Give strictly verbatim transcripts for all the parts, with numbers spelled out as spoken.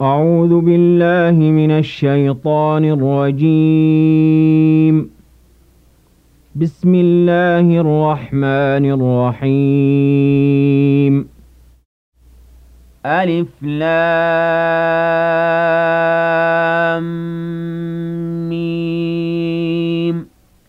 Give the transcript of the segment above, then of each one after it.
أعوذ بالله من الشيطان الرجيم. بسم الله الرحمن الرحيم. ألف لام ميم.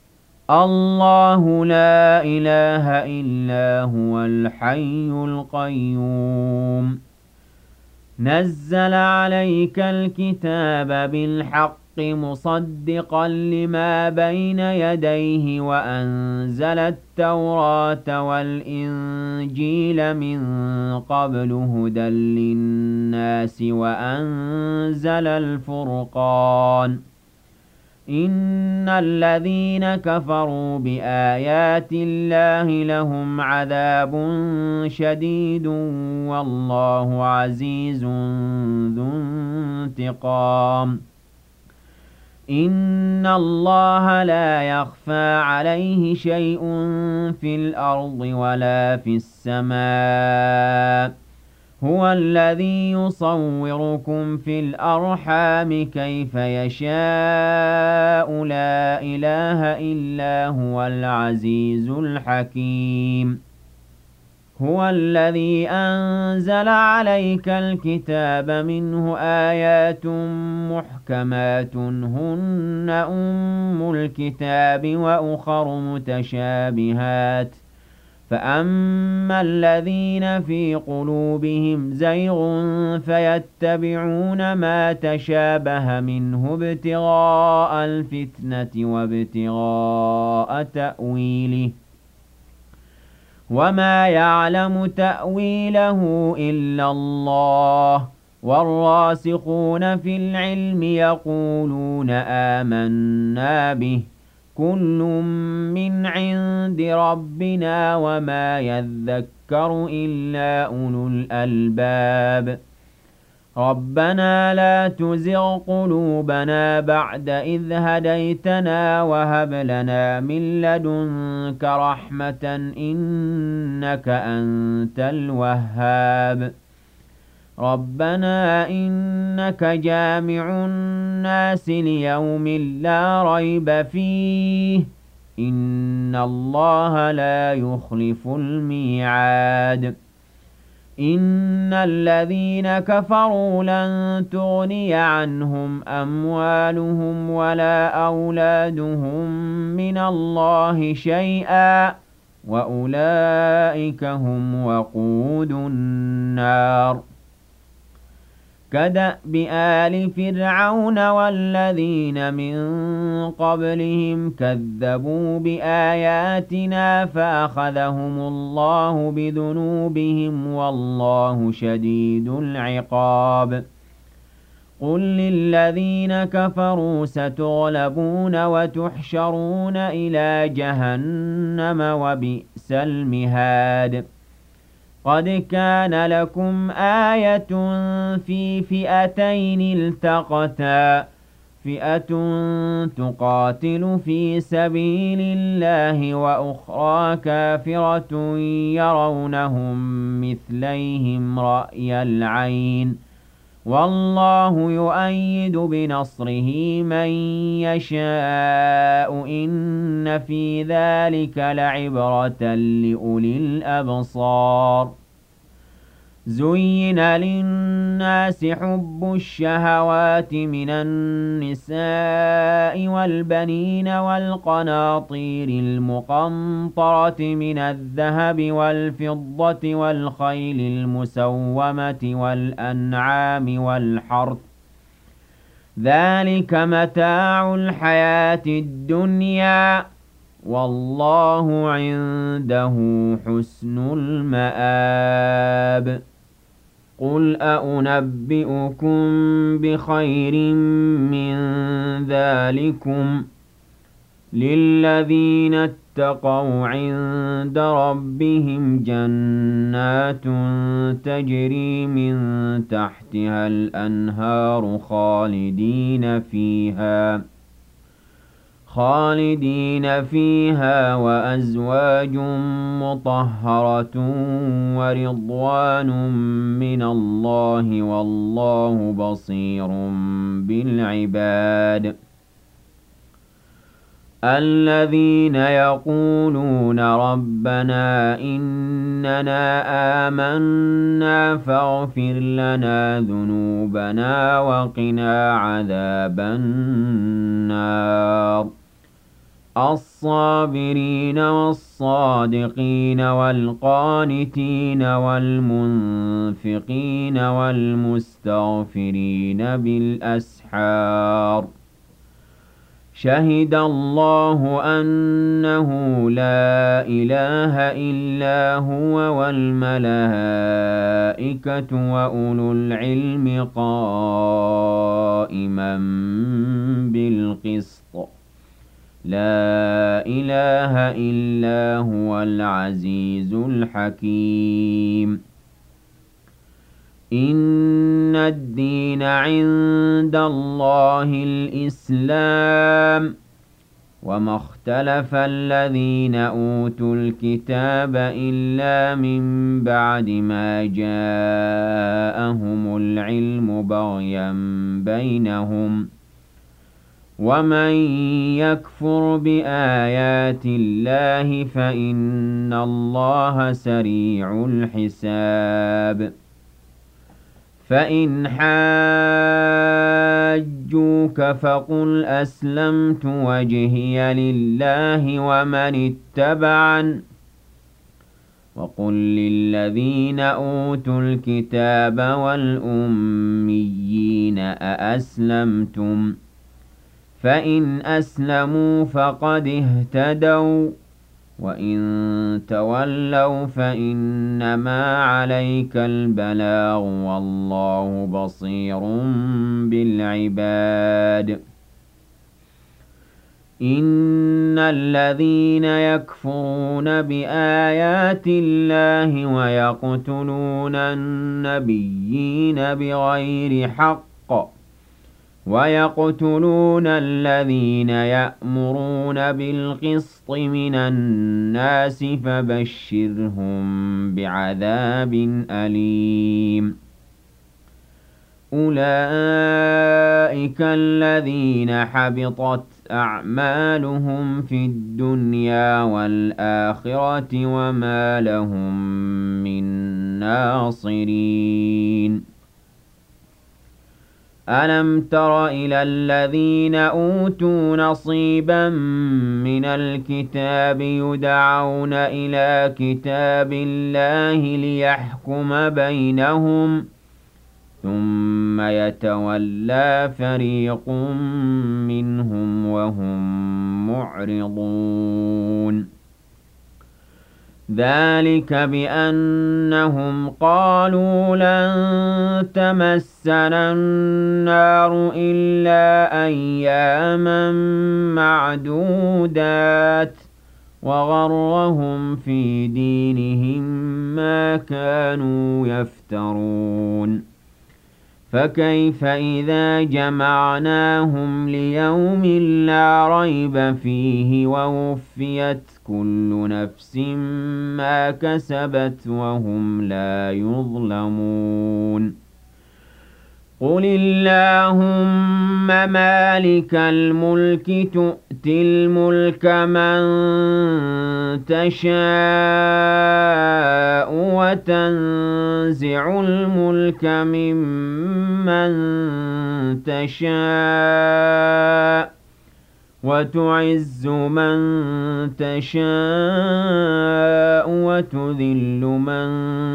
الله لا إله إلا هو الحي القيوم. نزل عليك الكتاب بالحق مصدقا لما بين يديه وأنزل التوراة والإنجيل من قبل هدى للناس وأنزل الفرقان. إن الذين كفروا بآيات الله لهم عذاب شديد والله عزيز ذو انتقام. إن الله لا يخفى عليه شيء في الأرض ولا في السماء. هو الذي يصوركم في الأرحام كيف يشاء لا إله إلا هو العزيز الحكيم. هو الذي أنزل عليك الكتاب منه آيات محكمات هن أم الكتاب وأخر متشابهات فأما الذين في قلوبهم زيغ فيتبعون ما تشابه منه ابتغاء الفتنة وابتغاء تأويله وما يعلم تأويله إلا الله والراسخون في العلم يقولون آمنا به كل من عند ربنا وما يذكر إلا أولو الألباب. ربنا لا تزغ قلوبنا بعد إذ هديتنا وهب لنا من لدنك رحمة إنك أنت الوهاب. ربنا إنك جامع الناس ليوم لا ريب فيه إن الله لا يخلف الميعاد. إن الذين كفروا لن تغني عنهم أموالهم ولا أولادهم من الله شيئا وأولئك هم وقود النار. كدأب آل فرعون والذين من قبلهم كذبوا بآياتنا فأخذهم الله بذنوبهم والله شديد العقاب. قل للذين كفروا ستغلبون وتحشرون إلى جهنم وبئس المهاد. قد كان لكم آية في فئتين التقتا فئة تقاتل في سبيل الله وأخرى كافرة يرونهم مثليهم رأي العين والله يؤيد بنصره من يشاء إن في ذلك لعبرة لأولي الأبصار. زين للناس حب الشهوات من النساء والبنين والقناطير المقنطرة من الذهب والفضة والخيل المسومة والأنعام والحرث ذلك متاع الحياة الدنيا والله عنده حسن المآب. قل أأنبئكم بخير من ذلكم للذين اتقوا عند ربهم جنات تجري من تحتها الأنهار خالدين فيها خالدين فيها وأزواج مطهرة ورضوان من الله والله بصير بالعباد الذين يقولون ربنا إننا آمنا فاغفر لنا ذنوبنا وقنا عذاب النار الصابرين والصادقين والقانتين والمنفقين والمستغفرين بالأسحار شهد الله أنه لا إله إلا هو والملائكة وأولو العلم قائما بالقسط لا إله إلا هو العزيز الحكيم إن الدين عند الله الإسلام وما اختلف الذين أوتوا الكتاب إلا من بعد ما جاءهم العلم بغيا بينهم ومن يكفر بآيات الله فإن الله سريع الحساب فإن حاجوك فقل أسلمت وجهي لله ومن اتبعن وقل للذين أوتوا الكتاب والأميين أأسلمتم فإن أسلموا فقد اهتدوا وإن تولوا فإنما عليك البلاغ والله بصير بالعباد إن الذين يكفرون بآيات الله ويقتلون النبيين بغير حق ويقتلون الذين يأمرون بالقسط من الناس فبشرهم بعذاب أليم أولئك الذين حبطت أعمالهم في الدنيا والآخرة وما لهم من ناصرين ألم تر إلى الذين أوتوا نصيبا من الكتاب يدعون إلى كتاب الله ليحكم بينهم ثم يتولى فريق منهم وهم معرضون ذلك بأنهم قالوا لن تمسنا النار إلا أياما معدودات وغرهم في دينهم ما كانوا يفترون فكيف إذا جمعناهم ليوم لا ريب فيه ووفيت كل نفس ما كسبت وهم لا يظلمون قل اللهم مالك الملك تؤتي الملك من تشاء وتنزع الملك ممن تشاء وتعز من تشاء وتذل من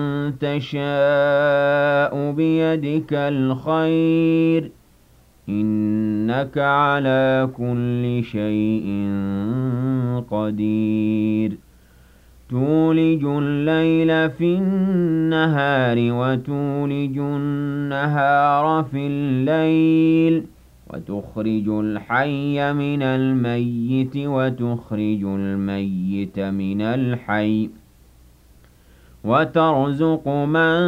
تشاء بيدك الخير إنك على كل شيء قدير تولج الليل في النهار وتولج النهار في الليل وتخرج الحي من الميت وتخرج الميت من الحي وترزق من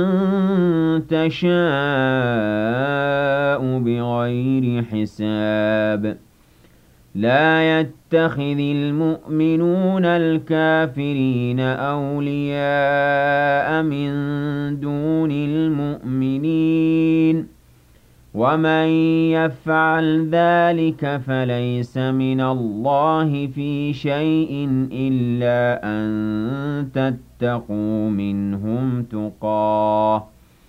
تشاء بغير حساب لا يتخذ المؤمنون الكافرين أولياء من دون المؤمنين ومن يفعل ذلك فليس من الله في شيء إلا أن تتقوا منهم تقاه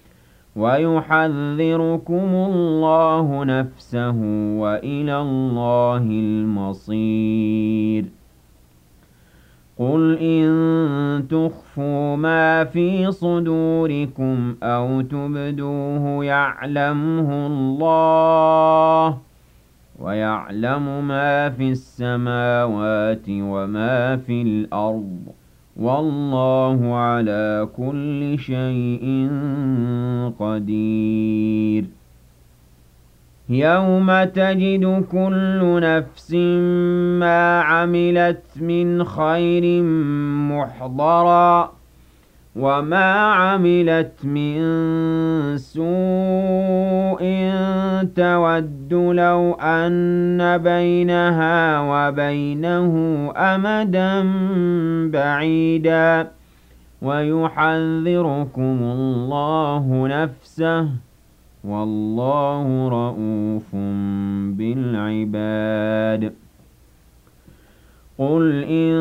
ويحذركم الله نفسه وإلى الله المصير قل إن تخفوا ما في صدوركم أو تبدوه يعلمه الله ويعلم ما في السماوات وما في الأرض والله على كل شيء قدير يوم تجد كل نفس ما عملت من خير محضرا وما عملت من سوء تود لو أن بينها وبينه أمدا بعيدا ويحذركم الله نفسه والله رءوف بالعباد قل إن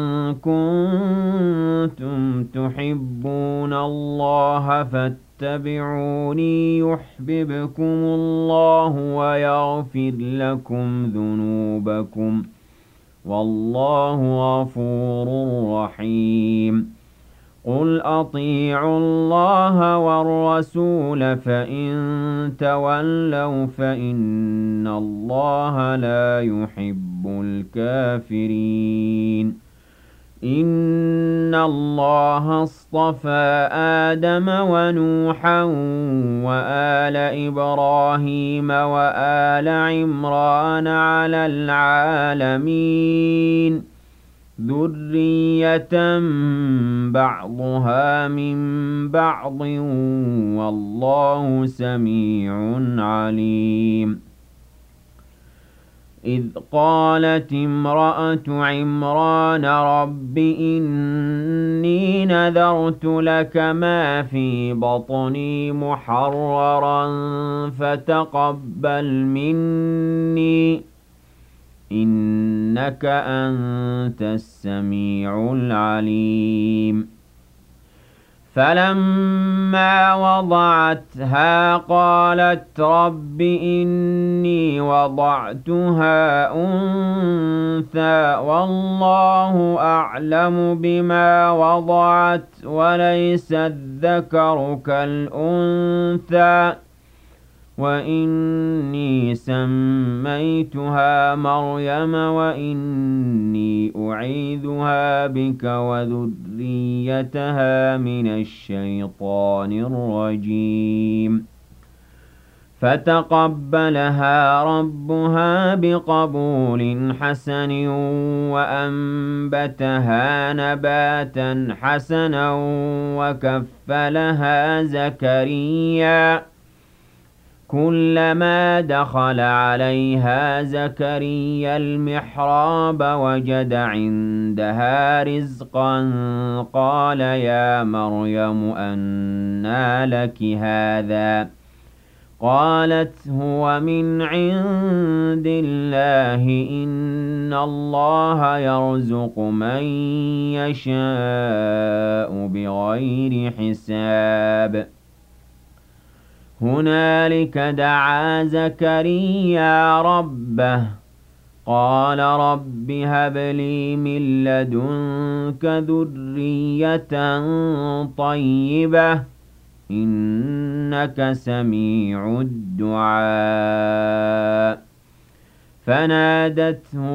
كنتم تحبون الله فاتبعوني يحببكم الله ويغفر لكم ذنوبكم والله غفور رحيم قل أطيعوا الله والرسول فإن تولوا فإن الله لا يحب الكافرين إن الله اصطفى آدم ونوحا وآل إبراهيم وآل عمران على العالمين ذرية بعضها من بعض والله سميع عليم إذ قالت امرأة عمران رب إني نذرت لك ما في بطني محررا فتقبل مني إنك أنت السميع العليم فلما وضعتها قالت رب إني وضعتها أنثى والله أعلم بما وضعت وليس الذكر كالأنثى وإني سميتها مريم وإني أعيذها بك وذريتها من الشيطان الرجيم فتقبلها ربها بقبول حسن وأنبتها نباتا حسنا وكفلها زكريا كلما دخل عليها زكريا المحراب وجد عندها رزقا قال يا مريم أنى لك هذا قالت هو من عند الله إن الله يرزق من يشاء بغير حساب هنالك دعا زكريا ربه قال رب هب لي من لدنك ذرية طيبة إنك سميع الدعاء فنادته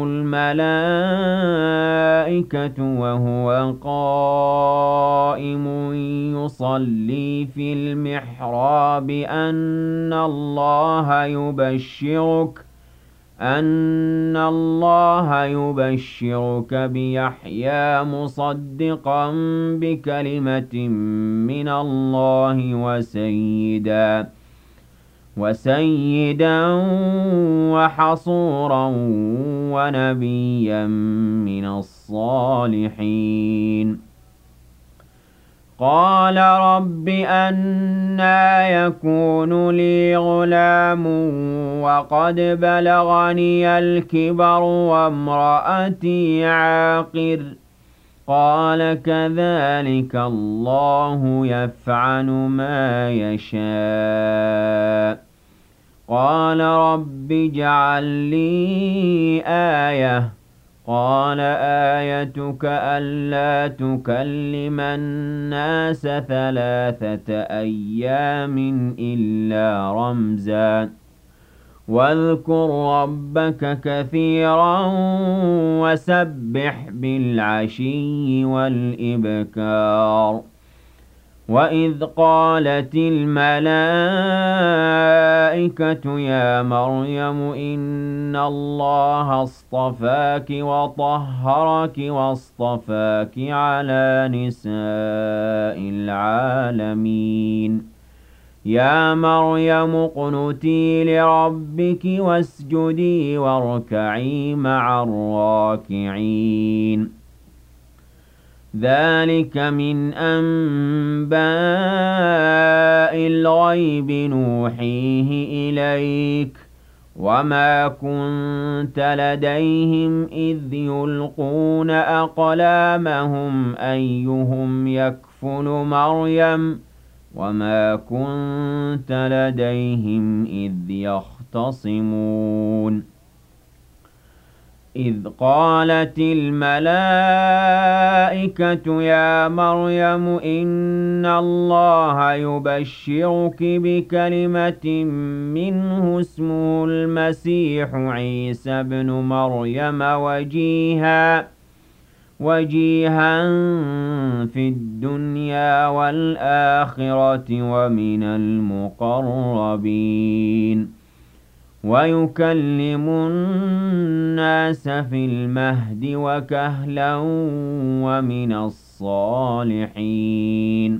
الملائكة وهو قائم يصلي في المحراب أن الله يبشرك أن الله يبشرك بيحيى مصدقا بكلمة من الله وسيدا وسيدا وحصورا ونبيا من الصالحين قال رب أنى يكون لي غلام وقد بلغني الكبر وامرأتي عاقر قال كذلك الله يفعل ما يشاء قال رب اجعل لي آية قال آيتك ألا تكلم الناس ثلاثة أيام إلا رمزا واذكر ربك كثيرا وسبح بالعشي والإبكار وإذ قالت الملائكة يا مريم إن الله اصطفاك وطهرك واصطفاك على نساء العالمين يا مريم اقنتي لربك واسجدي واركعي مع الراكعين ذلك من أنباء الغيب نوحيه إليك وما كنت لديهم إذ يلقون أقلامهم أيهم يكفل مريم وما كنت لديهم إذ يختصمون إذ قالت الملائكة يا مريم إن الله يبشرك بكلمة منه اسمه المسيح عيسى بن مريم وجيها وجيها في الدنيا والآخرة ومن المقربين ويكلم الناس في المهد وكهلا ومن الصالحين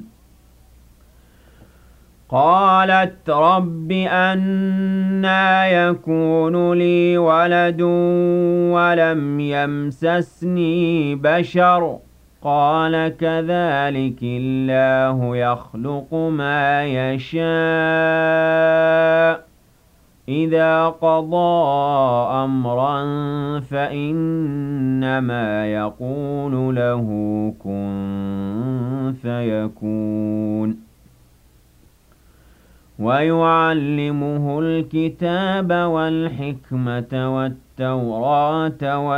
قالت رب أنى يكون لي ولد ولم يمسسني بشر قال كذلك الله يخلق ما يشاء إذا قضى أمرا فإنما يقول له كن فيكون ويعلمه الكتاب والحكمة والتوراة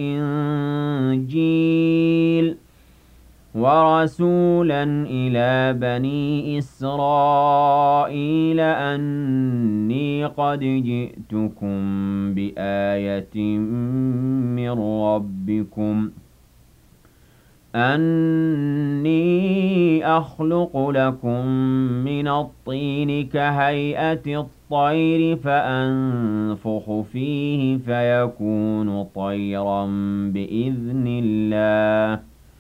والإنجيل ورسولا إلى بني إسرائيل أني قد جئتكم بآية من ربكم أني أخلق لكم من الطين كهيئة الطير فأنفخ فيه فيكون طيرا بإذن الله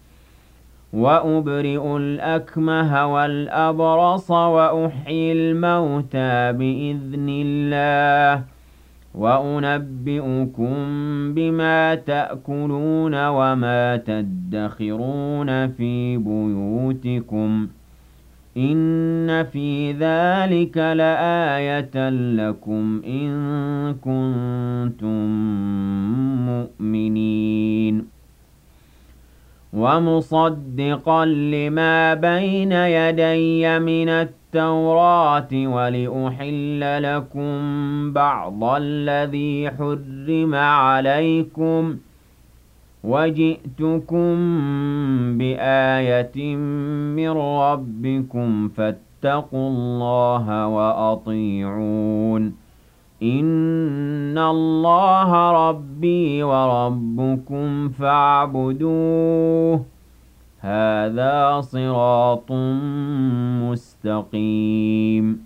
وأبرئ الأكمه والأبرص وأحيي الموتى بإذن الله وأنبئكم بما تأكلون وما تدخرون في بيوتكم إن في ذلك لآية لكم إن كنتم مؤمنين ومصدقا لما بين يدي من التوراة ولأحل لكم بعض الذي حرم عليكم وجئتكم بآية من ربكم فاتقوا الله وأطيعون إن الله ربي وربكم فاعبدوه هذا صراط مستقيم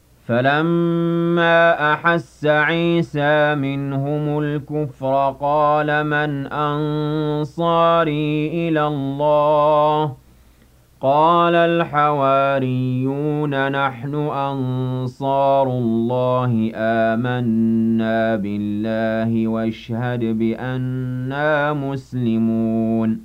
فلما أحس عيسى منهم الكفر قال من أنصاري إلى الله قال الحواريون نحن أنصار الله آمنا بالله واشهد بأننا مسلمون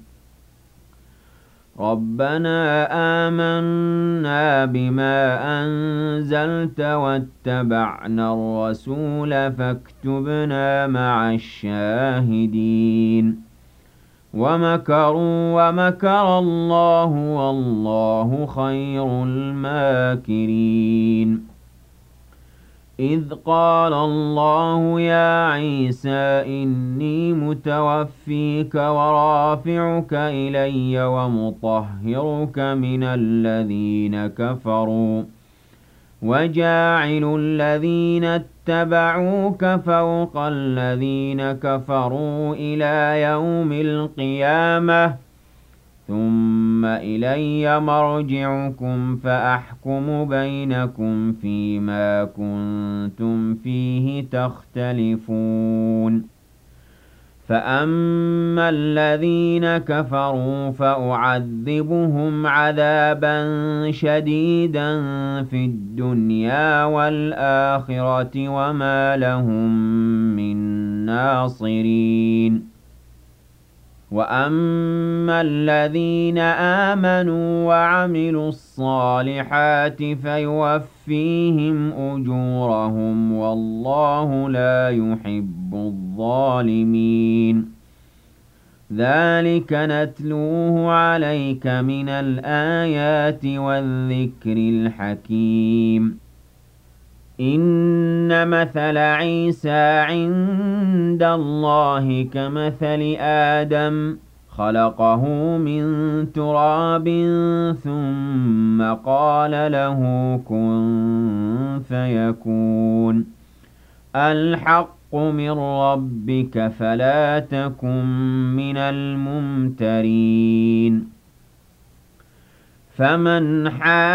ربنا آمنا بما أنزلت واتبعنا الرسول فاكتبنا مع الشاهدين ومكروا ومكر الله والله خير الماكرين إذ قال الله يا عيسى إني متوفيك ورافعك إلي ومطهرك من الذين كفروا وجاعل الذين اتبعوك فوق الذين كفروا إلى يوم القيامة ثم إلي مرجعكم فأحكم بينكم فيما كنتم فيه تختلفون فأما الذين كفروا فأعذبهم عذابا شديدا في الدنيا والآخرة وما لهم من ناصرين وأما الذين آمنوا وعملوا الصالحات فيوفيهم أجورهم والله لا يحب الظالمين ذلك نتلوه عليك من الآيات والذكر الحكيم إن مثل عيسى عند الله كمثل آدم خلقه من تراب ثم قال له كن فيكون الحق من ربك فلا تكن من الممترين فمن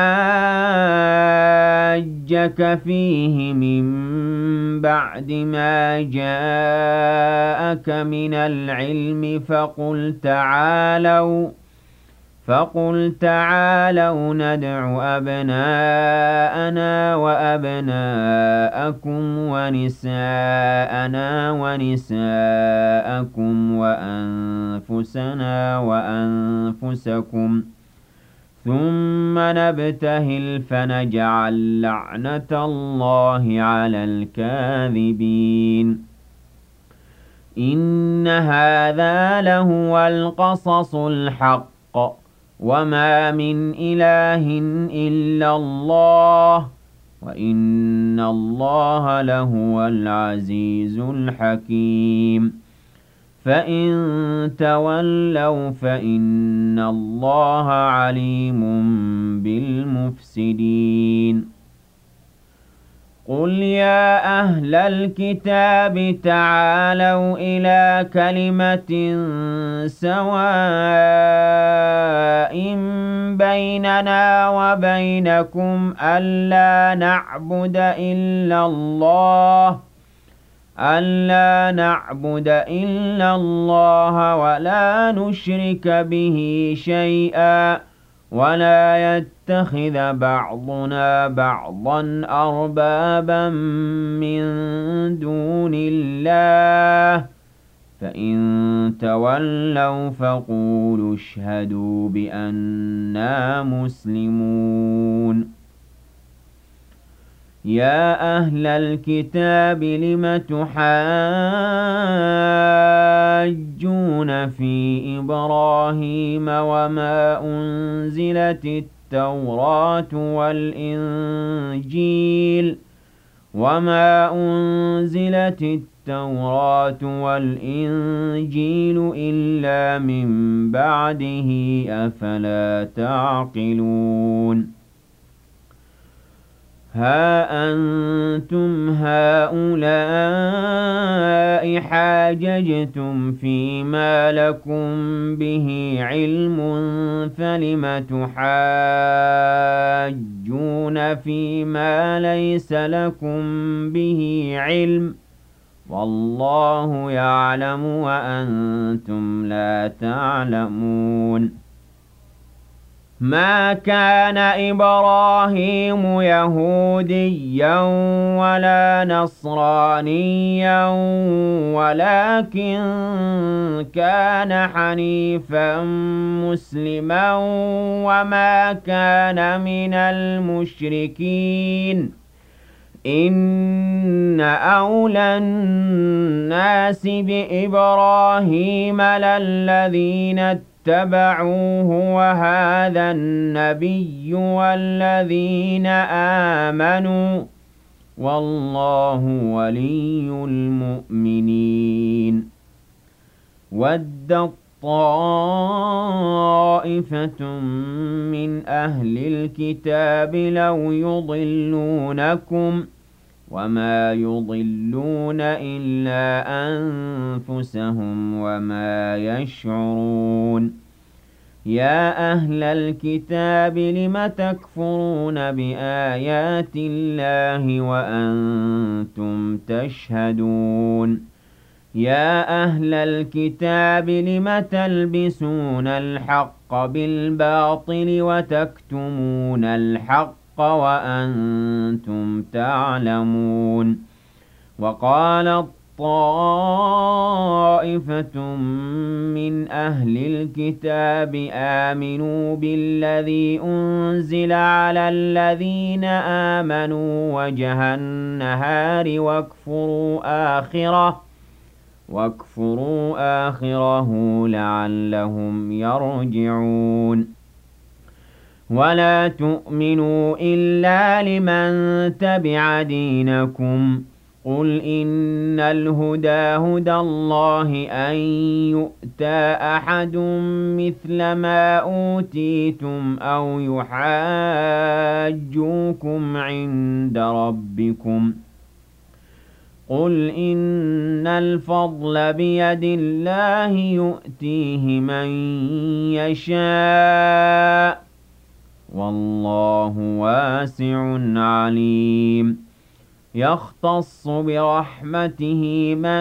حاجك فيه من بعد ما جاءك من العلم فقل تعالوا فقل تعالوا ندع أبناءنا وأبناءكم ونساءنا ونساءكم وأنفسنا وأنفسكم ثم نبتهل فنجعل لعنة الله على الكاذبين إن هذا لهو القصص الحق وما من إله إلا الله وإن الله لهو العزيز الحكيم فإن تولوا فإن الله عليم بالمفسدين قل يا أهل الكتاب تعالوا إلى كلمة سواء بيننا وبينكم ألا نعبد إلا الله ألا نعبد إلا الله ولا نشرك به شيئا ولا يتخذ بعضنا بعضا أربابا من دون الله فإن تولوا فقولوا اشهدوا بأننا مسلمون يا أهل الكتاب لم تحاجون في إبراهيم وما أنزلت التوراة والإنجيل وما أنزلت التوراة والإنجيل إلا من بعده أفلا تعقلون ها أنتم هؤلاء حاججتم فيما لكم به علم فلم تحاجون فيما ليس لكم به علم والله يعلم وأنتم لا تعلمون ما كان إبراهيم يهوديا ولا نصرانيا ولكن كان حنيفا مسلما وما كان من المشركين إن أولى الناس بإبراهيم للذين اتبعوه وهذا النبي والذين آمنوا والله ولي المؤمنين ودت طائفة من أهل الكتاب لو يضلونكم وما يضلون إلا أنفسهم وما يشعرون يا أهل الكتاب لم تكفرون بآيات الله وأنتم تشهدون يا أهل الكتاب لم تلبسون الحق بالباطل وتكتمون الحق وأنتم تعلمون وقالت طائفة من أهل الكتاب آمنوا بالذي أنزل على الذين آمنوا وجه النهار واكفروا آخره واكفروا آخره لعلهم يرجعون ولا تؤمنوا إلا لمن تبع دينكم قل إن الهدى هدى الله أن يؤتى أحد مثل ما أوتيتم أو يحاجوكم عند ربكم قل إن الفضل بيد الله يؤتيه من يشاء والله واسع عليم يختص برحمته من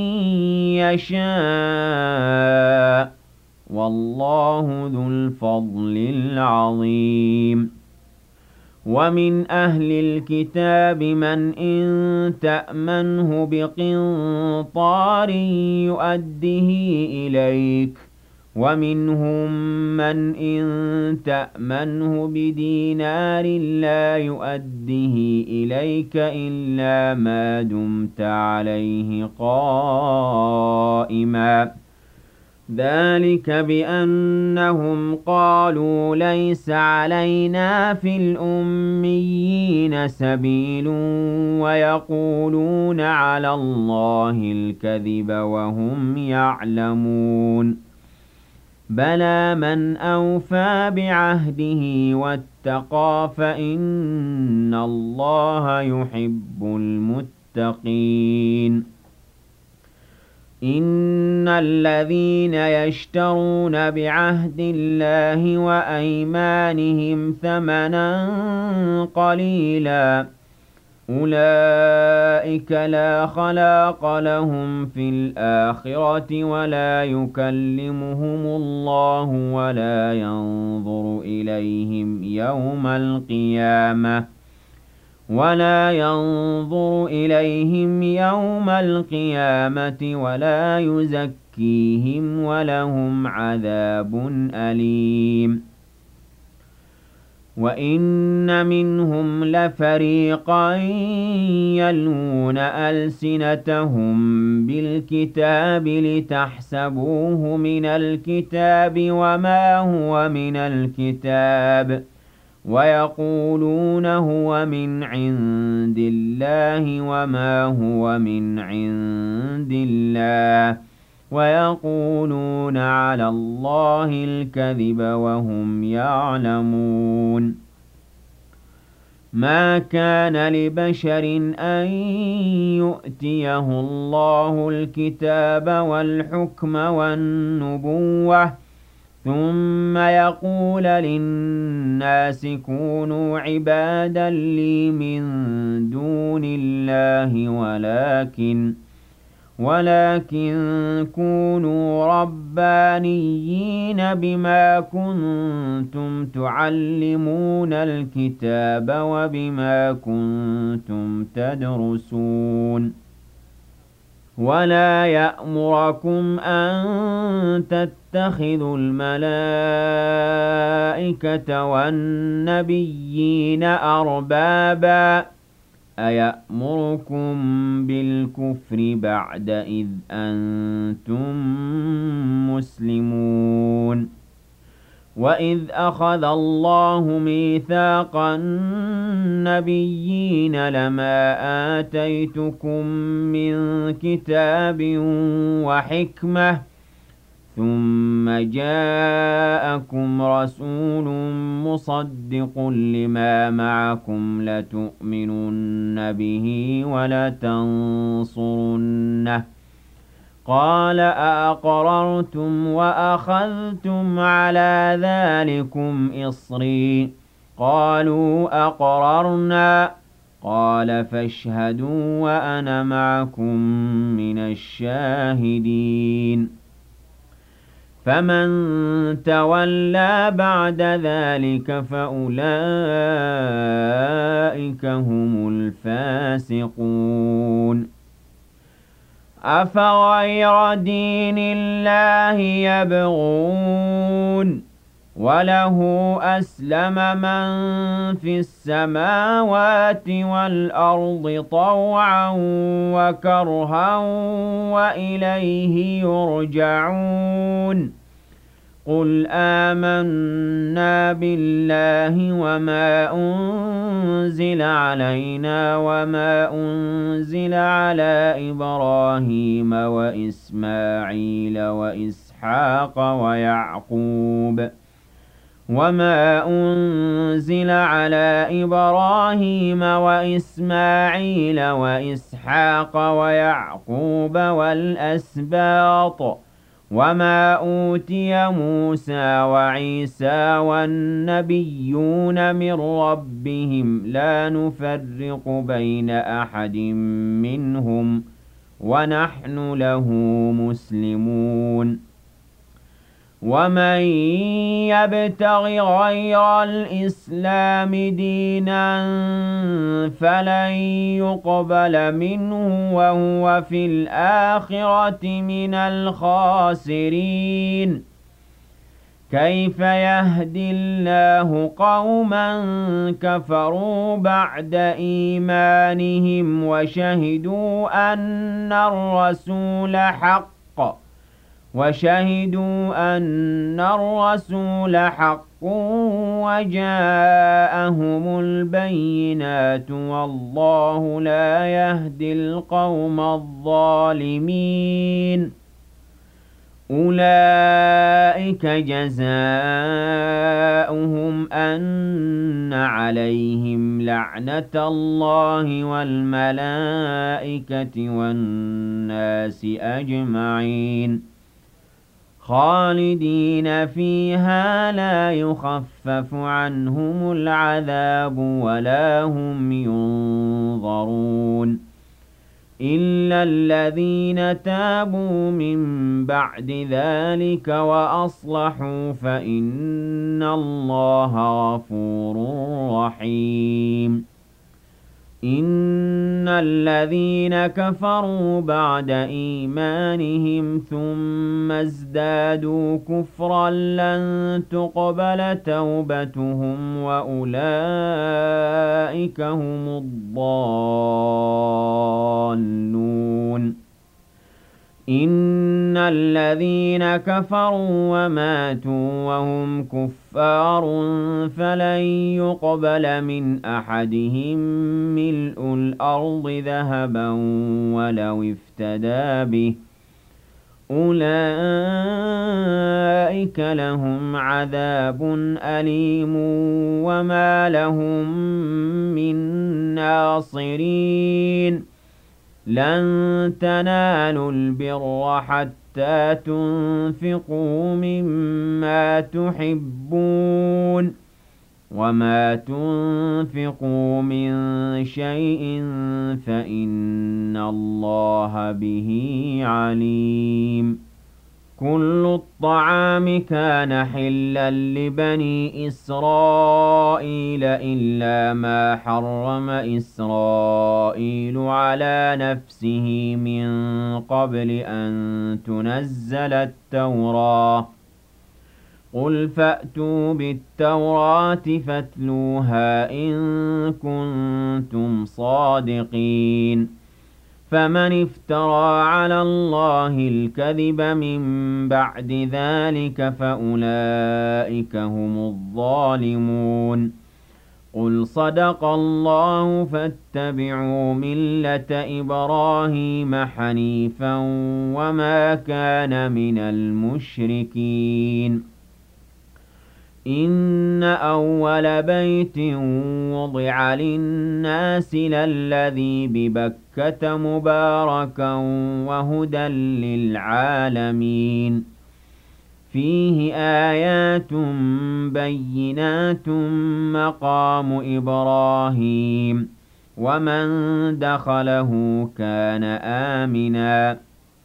يشاء والله ذو الفضل العظيم ومن أهل الكتاب من إن تأمنه بقنطار يؤده إليك ومنهم من إن تأمنه بدينار لا يؤده إليك إلا ما دمت عليه قائما ذلك بأنهم قالوا ليس علينا في الأميين سبيل ويقولون على الله الكذب وهم يعلمون بلى من أوفى بعهده واتقى فإن الله يحب المتقين إن الذين يشترون بعهد الله وأيمانهم ثمنا قليلا أولئك لا خلاق لهم في الآخرة ولا يكلمهم الله ولا ينظر إليهم يوم القيامة ولا ينظر إليهم يوم القيامة ولا يزكيهم ولهم عذاب أليم وإن منهم لفريقا يلوون ألسنتهم بالكتاب لتحسبوه من الكتاب وما هو من الكتاب ويقولون هو من عند الله وما هو من عند الله ويقولون على الله الكذب وهم يعلمون ما كان لبشر أن يؤتيه الله الكتاب والحكم والنبوة ثم يقول للناس كونوا عبادا لي من دون الله ولكن ولكن كونوا ربانيين بما كنتم تعلمون الكتاب وبما كنتم تدرسون ولا يأمركم أن تتخذوا الملائكة والنبيين أربابا أيأمركم بالكفر بعد إذ أنتم مسلمون وإذ أخذ الله ميثاق النبيين لما آتيتكم من كتاب وحكمة ثم جاءكم رسول مصدق لما معكم لتؤمنن به ولتنصرنه قال أأقررتم وأخذتم على ذلكم إصري قالوا أقررنا قال فاشهدوا وأنا معكم من الشاهدين فمن تولى بعد ذلك فأولئك هم الفاسقون أفغير دين الله يبغون وله أسلم من في السماوات والأرض طوعا وكرها وإليه يرجعون قل آمنا بالله وما أنزل علينا وما أنزل على إبراهيم وإسماعيل وإسحاق ويعقوب وما أنزل على إبراهيم وإسماعيل وإسحاق ويعقوب والأسباط وما أوتي موسى وعيسى والنبيون من ربهم لا نفرق بين أحد منهم ونحن له مسلمون ومن يبتغ غير الإسلام دينا فلن يقبل منه وهو في الآخرة من الخاسرين كيف يهدي الله قوما كفروا بعد إيمانهم وشهدوا أن الرسول حق وشهدوا أن الرسول حق وجاءهم البينات والله لا يهدي القوم الظالمين أولئك جزاؤهم أن عليهم لعنة الله والملائكة والناس أجمعين خالدين فيها لا يخفف عنهم العذاب ولا هم ينظرون إلا الذين تابوا من بعد ذلك وأصلحوا فإن الله غفور رحيم إن الذين كفروا بعد إيمانهم ثم ازدادوا كفرا لن تقبل توبتهم وأولئك هم الضالون إن الذين كفروا وماتوا وهم كفار فلن يقبل من أحدهم ملء الأرض ذهبا ولو افتدى به أولئك لهم عذاب أليم وما لهم من ناصرين لن تنالوا البر حتى تنفقوا مما تحبون وما تنفقوا من شيء فإن الله به عليم كل الطعام كان حلا لبني إسرائيل إلا ما حرم إسرائيل على نفسه من قبل أن تنزل التوراة قل فأتوا بالتوراة فاتلوها إن كنتم صادقين فمن افترى على الله الكذب من بعد ذلك فأولئك هم الظالمون قل صدق الله فاتبعوا ملة إبراهيم حنيفا وما كان من المشركين إن أول بيت وضع للناس للذي ببكة مباركا وهدى للعالمين فيه آيات بينات مقام إبراهيم ومن دخله كان آمناً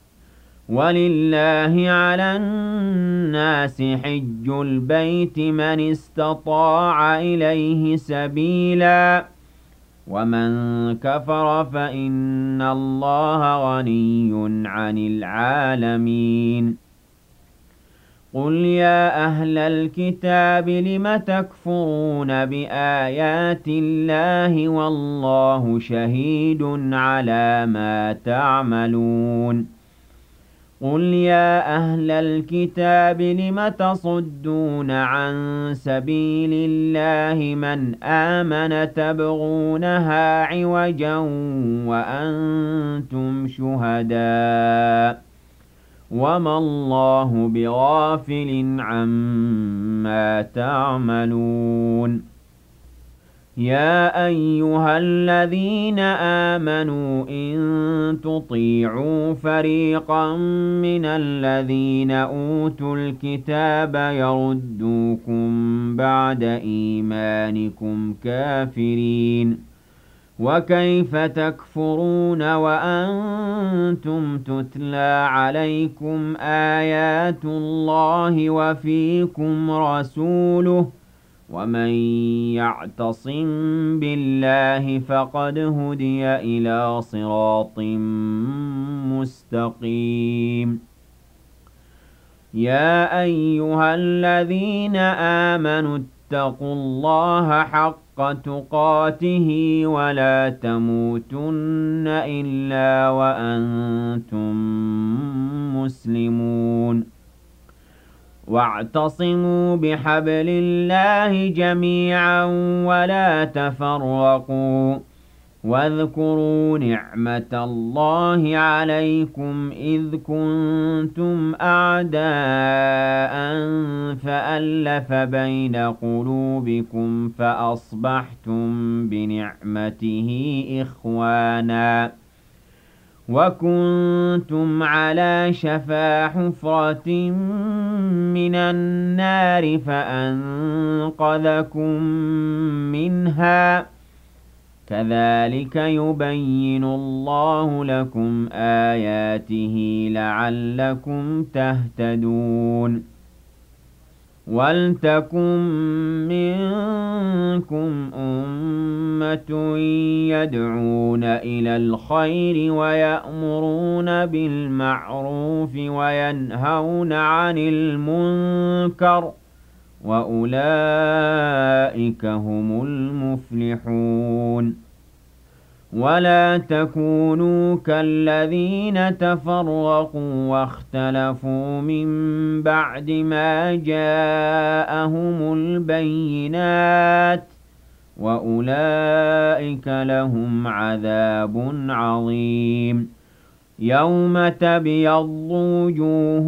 ولله على الناس حج البيت من استطاع إليه سبيلا ومن كفر فإن الله غني عن العالمين قل يا أهل الكتاب لم تكفرون بآيات الله والله شهيد على ما تعملون قل يا أهل الكتاب لم تصدون عن سبيل الله من آمن تبغونها عوجا وأنتم شهداء وما الله بغافل عما تعملون يا أيها الذين آمنوا إن تطيعوا فريقا من الذين أوتوا الكتاب يردوكم بعد إيمانكم كافرين وكيف تكفرون وأنتم تتلى عليكم آيات الله وفيكم رسوله ومن يعتصم بالله فقد هدي إلى صراط مستقيم يا أيها الذين آمنوا اتقوا الله حق تقاته ولا تموتن إلا وأنتم مسلمون واعتصموا بحبل الله جميعا ولا تفرقوا واذكروا نعمة الله عليكم إذ كنتم أعداء فألف بين قلوبكم فأصبحتم بنعمته إخواناً وكنتم على شفا حفرة من النار فأنقذكم منها كذلك يبين الله لكم آياته لعلكم تهتدون ولتكن منكم أمة يدعون إلى الخير ويأمرون بالمعروف وينهون عن المنكر وأولئك هم المفلحون ولا تكونوا كالذين تفرقوا واختلفوا من بعد ما جاءهم البينات وأولئك لهم عذاب عظيم يوم تبيض وجوه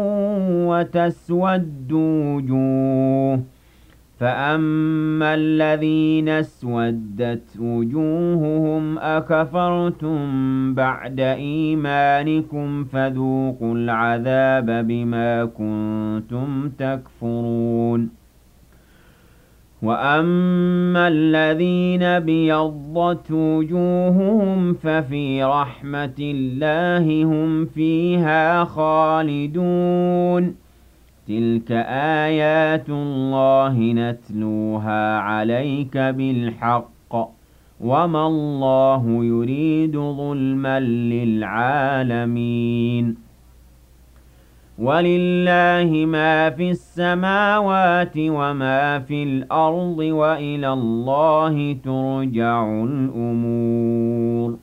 وتسود وجوه فأما الذين اسودت وجوههم أكفرتم بعد إيمانكم فذوقوا العذاب بما كنتم تكفرون وَأَمَّا الَّذِينَ ابْيَضَّتْ وُجُوهُهُمْ فَفِي رَحْمَةِ اللَّهِ هُمْ فِيهَا خَالِدُونَ تِلْكَ آيَاتُ اللَّهِ نَتْلُوهَا عَلَيْكَ بِالْحَقِّ ۗ وَمَا اللَّهُ يُرِيدُ ظُلْمًا لِّلْعَالَمِينَ وَلِلَّهِ مَا فِي السَّمَاوَاتِ وَمَا فِي الْأَرْضِ ۖ وَإِلَى اللَّهِ تُرْجَعُ الْأُمُورُ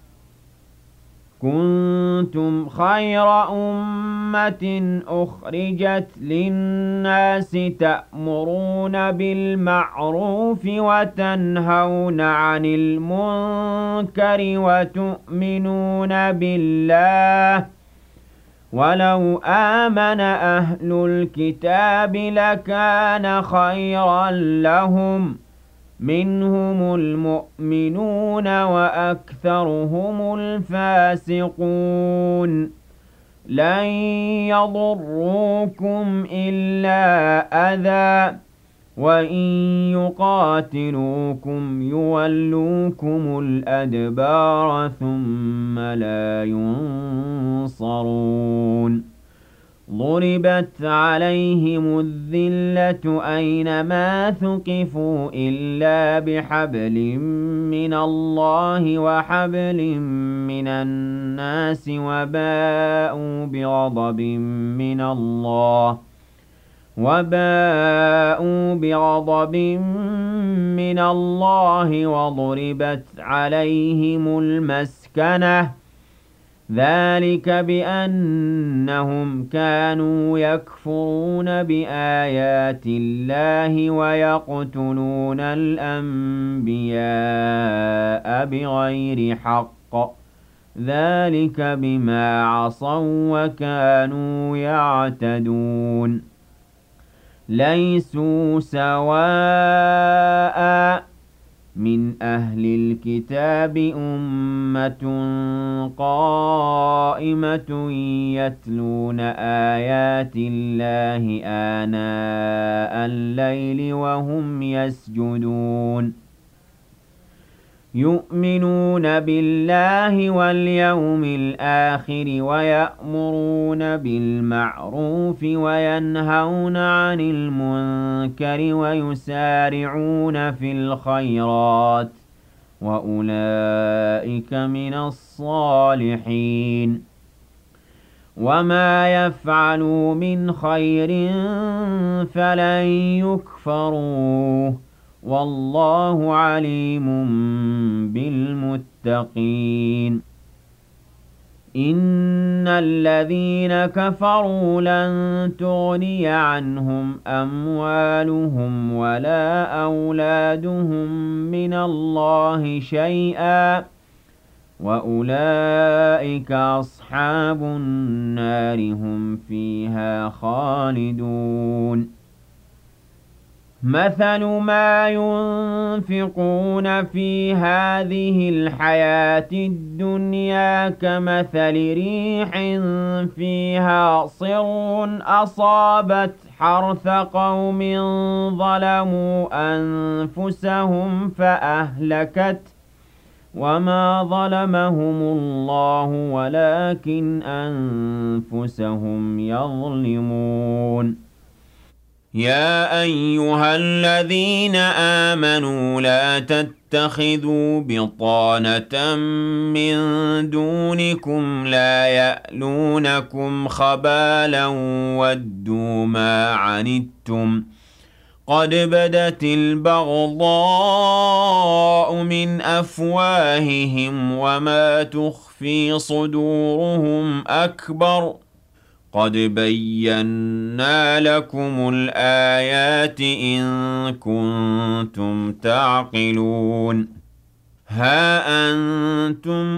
كُنتُمْ خَيْرَ أُمَّةٍ أُخْرِجَتْ لِلنَّاسِ تَأْمُرُونَ بِالْمَعْرُوفِ وَتَنْهَوْنَ عَنِ الْمُنكَرِ وَتُؤْمِنُونَ بِاللَّهِ ۗ وَلَوْ آمَنَ أَهْلُ الْكِتَابِ لَكَانَ خَيْرًا لَّهُم ۚ مِّنْهُمُ الْمُؤْمِنُونَ وَأَكْثَرُهُمُ الْفَاسِقُونَ لَن يَضُرُّوكُمْ إِلَّا أَذًى ۖ وَإِن يُقَاتِلُوكُمْ يُوَلُّوكُمُ الْأَدْبَارَ ثُمَّ لَا يُنصَرُونَ ضُرِبَتْ عَلَيْهِمُ الذِّلَّةُ أَيْنَمَا ثُقِفُوا إِلَّا بِحَبْلٍ مِّنَ اللَّهِ وَحَبْلٍ مِّنَ النَّاسِ وَبَاءُوا بِغَضَبٍ مِّنَ اللَّهِ وَبَاءُوا بِغَضَبٍ مِّنَ اللَّهِ وَضُرِبَتْ عَلَيْهِمُ الْمَسْكَنَةُ ۚ ذَٰلِكَ بِأَنَّهُمْ كَانُوا يَكْفُرُونَ بِآيَاتِ اللَّهِ وَيَقْتُلُونَ الْأَنبِيَاءَ بِغَيْرِ حَقٍّ ۚ ذَٰلِكَ بِمَا عَصَوا وَّكَانُوا يَعْتَدُونَ لَيْسُوا سَوَاءً ۗ مِّنْ أَهْلِ الْكِتَابِ أُمَّةٌ قَائِمَةٌ يَتْلُونَ آيَاتِ اللَّهِ آنَاءَ اللَّيْلِ وَهُمْ يَسْجُدُونَ يُؤْمِنُونَ بِاللَّهِ وَالْيَوْمِ الْآخِرِ وَيَأْمُرُونَ بِالْمَعْرُوفِ وَيَنْهَوْنَ عَنِ الْمُنكَرِ وَيُسَارِعُونَ فِي الْخَيْرَاتِ ۚ وَأُولَٰئِكَ مِنَ الصَّالِحِينَ وَمَا يَفْعَلُوا مِنْ خَيْرٍ فَلَن يُكْفَرُوهُ ۗ وَاللَّهُ عَلِيمٌ بِالْمُتَّقِينَ إِنَّ الَّذِينَ كَفَرُوا لَن تُغْنِيَ عَنْهُمْ أَمْوَالُهُمْ وَلَا أَوْلَادُهُم مِّنَ اللَّهِ شَيْئًا ۖ وَأُولَٰئِكَ أَصْحَابُ النَّارِ ۖ هُمْ فِيهَا خَالِدُونَ مَثَلُ مَا يُنفِقُونَ فِي هَٰذِهِ الْحَيَاةِ الدُّنْيَا كَمَثَلِ رِيحٍ فِيهَا صِرٌّ أَصَابَتْ حَرْثَ قَوْمٍ ظَلَمُوا أَنفُسَهُمْ فَأَهْلَكَتْهُ ۚ وَمَا ظَلَمَهُمُ اللَّهُ وَلَٰكِنْ أَنفُسَهُمْ يَظْلِمُونَ يَا أَيُّهَا الَّذِينَ آمَنُوا لَا تَتَّخِذُوا بِطَانَةً مِّن دُونِكُمْ لَا يَأْلُونَكُمْ خَبَالًا وَدُّوا مَا عَنِتُّمْ قَدْ بَدَتِ الْبَغْضَاءُ مِنْ أَفْوَاهِهِمْ وَمَا تُخْفِي صُدُورُهُمْ أَكْبَرُ قَدْ بَيَّنَّا لَكُمُ الْآيَاتِ إِن كُنتُمْ تَعْقِلُونَ هَا أَنتُمْ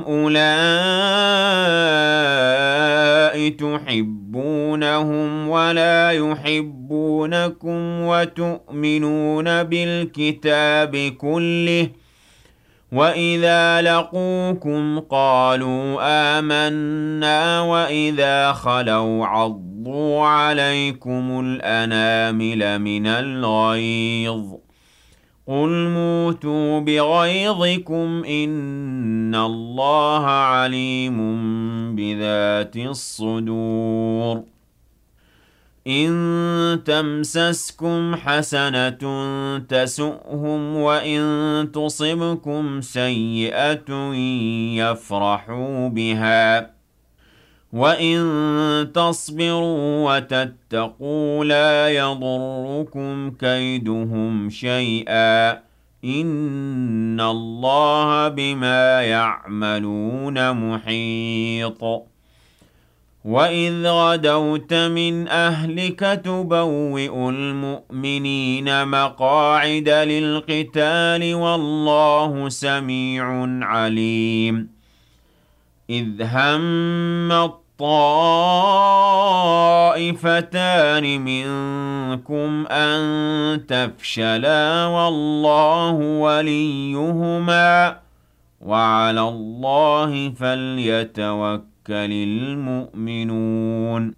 أُولَاءِ تُحِبُّونَهُمْ وَلَا يُحِبُّونَكُمْ وَتُؤْمِنُونَ بِالْكِتَابِ كُلِّهِ وَإِذَا لَقُوكُمْ قَالُوا آمَنَّا وَإِذَا خَلَوْا عَضُّوا عَلَيْكُمُ الْأَنَامِلَ مِنَ الْغَيْظِ قُلْ مُوتُوا بِغَيْظِكُمْ إِنَّ اللَّهَ عَلِيمٌ بِذَاتِ الصُّدُورِ إِن تَمْسَسْكُمْ حَسَنَةٌ تَسُؤْهُمْ وَإِن تُصِبْكُمْ سَيِّئَةٌ يَفْرَحُوا بِهَا وَإِن تَصْبِرُوا وَتَتَّقُوا لَا يَضُرُّكُمْ كَيْدُهُمْ شَيْئًا ۗ إِنَّ اللَّهَ بِمَا يَعْمَلُونَ مُحِيطٌ وَإِذْ غَدَوْتَ مِنْ أَهْلِكَ تُبَوِّئُ الْمُؤْمِنِينَ مَقَاعِدَ لِلْقِتَالِ وَاللَّهُ سَمِيعٌ عَلِيمٌ إِذْ هَمَّ الطَّائِفَتَانِ مِنكُمْ أَن تَفْشَلَا وَاللَّهُ وَلِيُّهُمَا وَعَلَى اللَّهِ فَلْيَتَوَكَّلِ الْمُؤْمِنُونَ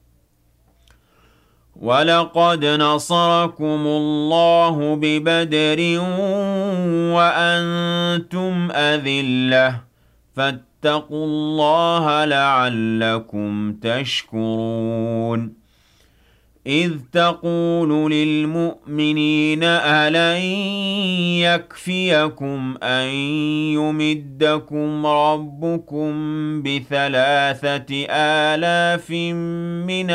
وَلَقَدْ نَصَرَكُمُ اللَّهُ بِبَدْرٍ وَأَنتُمْ أَذِلَّةٌ فَاتَّقُوا اللَّهَ لَعَلَّكُمْ تَشْكُرُونَ إِذْ تَقُولُ لِلْمُؤْمِنِينَ أَلَنْ يَكْفِيَكُمْ أَنْ يُمِدَّكُمْ رَبُّكُمْ بِثَلَاثَةِ آلَافٍ مِنَ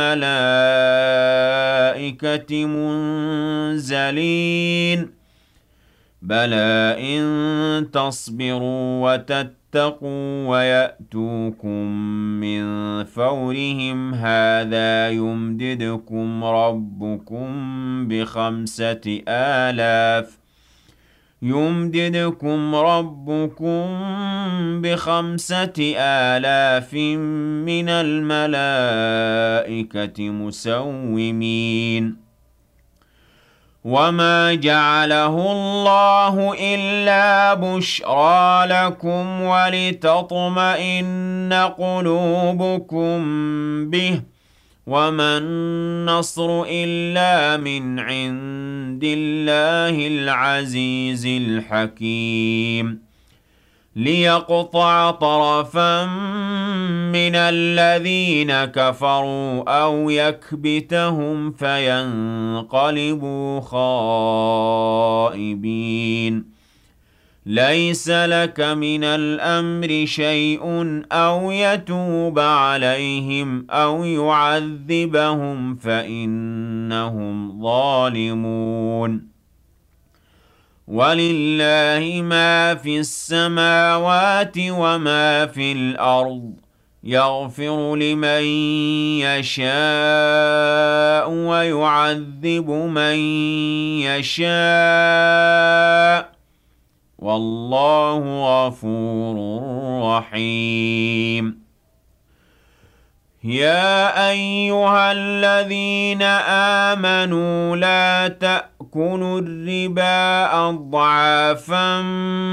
الْمَلَائِكَةِ مُنْزَلِينَ بَلَىٰ إِن تَصْبِرُوا وَتَتَّقُوا وَيَأْتُوكُم مِّن فَوْرِهِمْ هَٰذَا يُمْدِدْكُمْ رَبُّكُم بِخَمْسَةِ آلَافٍ يُمْدِدْكُمْ رَبُّكُم بِخَمْسَةِ آلَافٍ مِّنَ الْمَلَائِكَةِ مُسَوِّمِينَ وَمَا جَعَلَهُ اللَّهُ إِلَّا بُشْرَىٰ لَكُمْ وَلِتَطْمَئِنَّ قُلُوبُكُم بِهِ ۗ وَمَا النَّصْرُ إِلَّا مِنْ عِندِ اللَّهِ الْعَزِيزِ الْحَكِيمِ لِيَقْطَعَ طَرَفًا مِّنَ الَّذِينَ كَفَرُوا أَوْ يَكْبِتَهُمْ فَيَنقَلِبُوا خَائِبِينَ لَيْسَ لَكَ مِنَ الْأَمْرِ شَيْءٌ أَوْ يَتُوبَ عَلَيْهِمْ أَوْ يُعَذِّبَهُمْ فَإِنَّهُمْ ظَالِمُونَ وَلِلَّهِ مَا فِي السَّمَاوَاتِ وَمَا فِي الْأَرْضِ يَغْفِرُ لِمَن يَشَاءُ وَيُعَذِّبُ مَن يَشَاءُ وَاللَّهُ غَفُورٌ رَّحِيمٌ يَا أَيُّهَا الَّذِينَ آمَنُوا لَا تَأْكُلُوا الرِّبَا أَضْعَافًا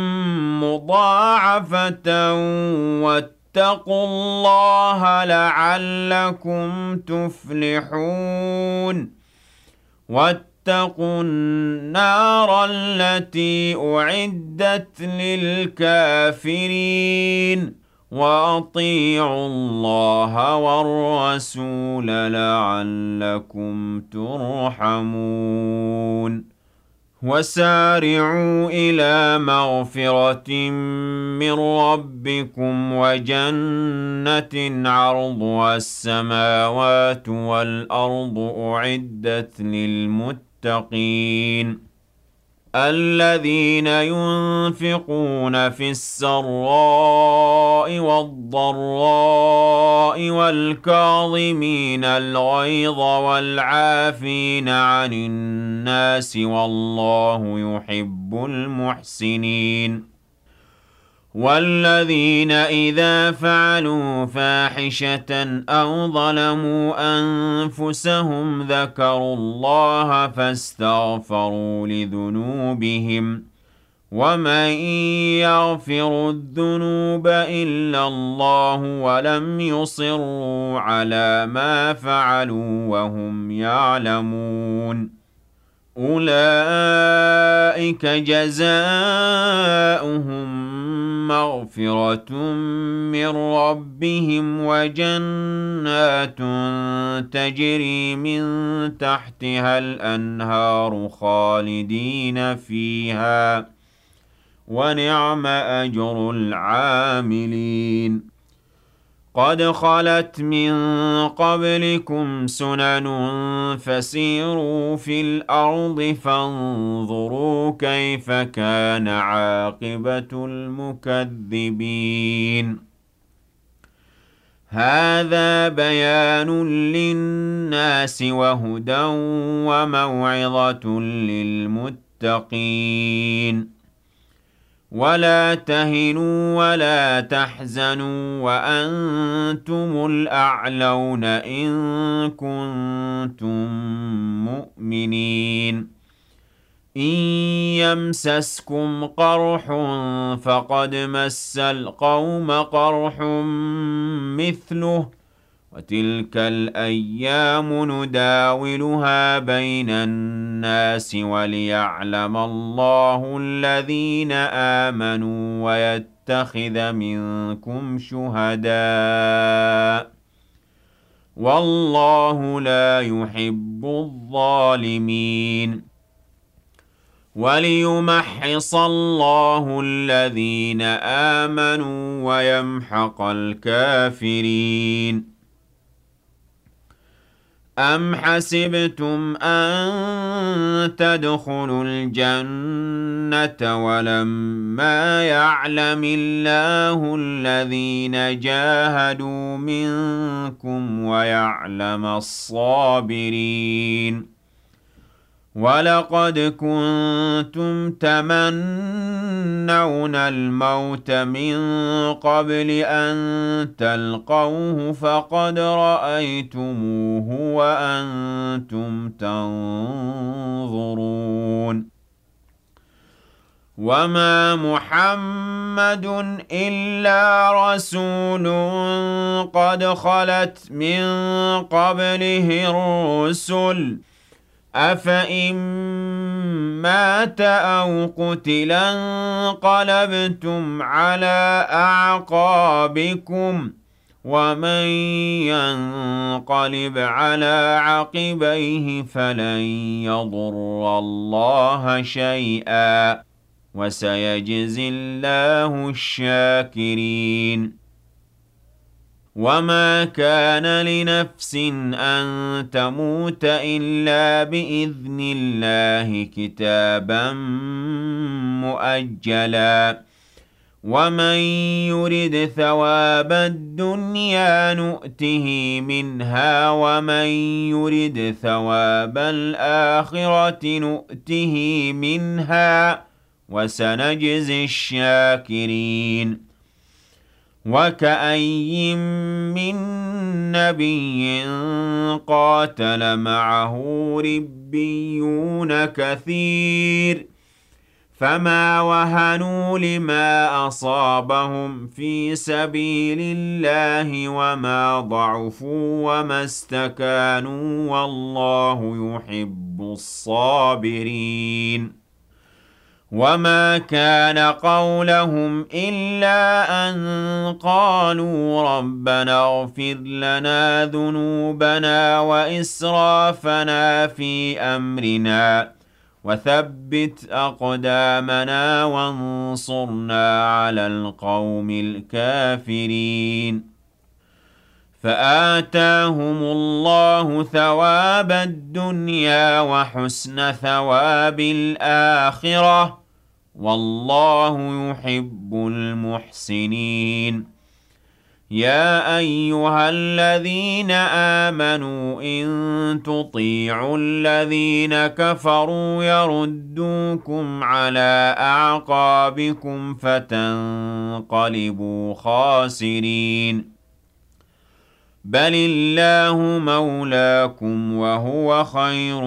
مُّضَاعَفَةً وَاتَّقُوا اللَّهَ لَعَلَّكُمْ تُفْلِحُونَ وَاتَّقُوا النَّارَ الَّتِي أُعِدَّتْ لِلْكَافِرِينَ وَأَطِيعُوا اللَّهَ وَالرَّسُولَ لَعَلَّكُمْ تُرْحَمُونَ وَسَارِعُوا إِلَىٰ مَغْفِرَةٍ مِّن رَّبِّكُمْ وَجَنَّةٍ عَرْضُهَا السَّمَاوَاتُ وَالْأَرْضُ أُعِدَّتْ لِلْمُتَّقِينَ الَّذِينَ يُنفِقُونَ فِي السَّرَّاءِ وَالضَّرَّاءِ وَالْكَاظِمِينَ الْغَيْظَ وَالْعَافِينَ عَنِ النَّاسِ وَاللَّهُ يُحِبُّ الْمُحْسِنِينَ وَالَّذِينَ إِذَا فَعَلُوا فَاحِشَةً أَوْ ظَلَمُوا أَنفُسَهُمْ ذَكَرُوا اللَّهَ فَاسْتَغْفَرُوا لِذُنُوبِهِمْ وَمَن يَغْفِرُ الذُّنُوبَ إِلَّا اللَّهُ وَلَمْ يُصِرُّوا عَلَىٰ مَا فَعَلُوا وَهُمْ يَعْلَمُونَ أولئك جزاؤهم مغفرة من ربهم وجنات تجري من تحتها الأنهار خالدين فيها ونعم أجر العاملين قد خلت من قبلكم سنن فسيروا في الأرض فانظروا كيف كان عاقبة المكذبين هذا بيان للناس وهدى وموعظة للمتقين ولا تهنوا ولا تحزنوا وأنتم الأعلون إن كنتم مؤمنين إن يمسسكم قرح فقد مس القوم قرح مثله وتلك الأيام نداولها بين الناس وليعلم الله الذين آمنوا ويتخذ منكم شهداء والله لا يحب الظالمين وليمحص الله الذين آمنوا ويمحق الكافرين أم حسبتم أن تدخلوا الجنة ولما يعلم الله الذين جاهدوا منكم ويعلم الصابرين ولقد كنتم تمنون الموت من قبل أن تلقوه فقد رأيتموه وأنتم تنظرون وما محمد إلا رسول قد خلت من قبله الرسل أفإن مات أو قتل انقلبتم على أعقابكم ومن ينقلب على عقبيه فلن يضر الله شيئا وسيجزي الله الشاكرين وما كان لنفس أن تموت إلا بإذن الله كتابا مؤجلا ومن يرد ثواب الدنيا نؤته منها ومن يرد ثواب الآخرة نؤته منها وسنجزي الشاكرين وكأي من نبي قاتل معه ربيون كثير فما وهنوا لما أصابهم في سبيل الله وما ضعفوا وما استكانوا والله يحب الصابرين وما كان قولهم إلا أن قالوا ربنا اغفر لنا ذنوبنا وإسرافنا في أمرنا وثبت أقدامنا وانصرنا على القوم الكافرين فآتاهم الله ثواب الدنيا وحسن ثواب الآخرة والله يحب المحسنين يا أيها الذين آمنوا إن تطيعوا الذين كفروا يردوكم على أعقابكم فتنقلبوا خاسرين بل الله مولاكم وهو خير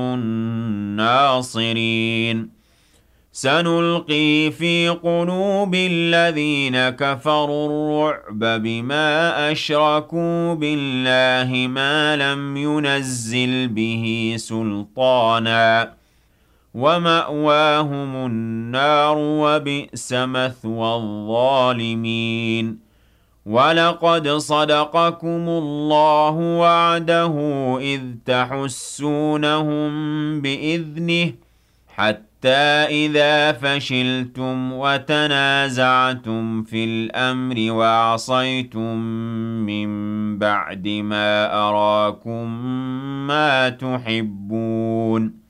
الناصرين سنلقي في قلوب الذين كفروا الرعب بما أشركوا بالله ما لم ينزل به سلطانا ومأواهم النار وبئس مثوى الظالمين ولقد صدقكم الله وعده إذ تحسونهم بإذنه حتى إذا فشلتم وتنازعتم في الأمر وعصيتم من بعد ما أراكم ما تحبون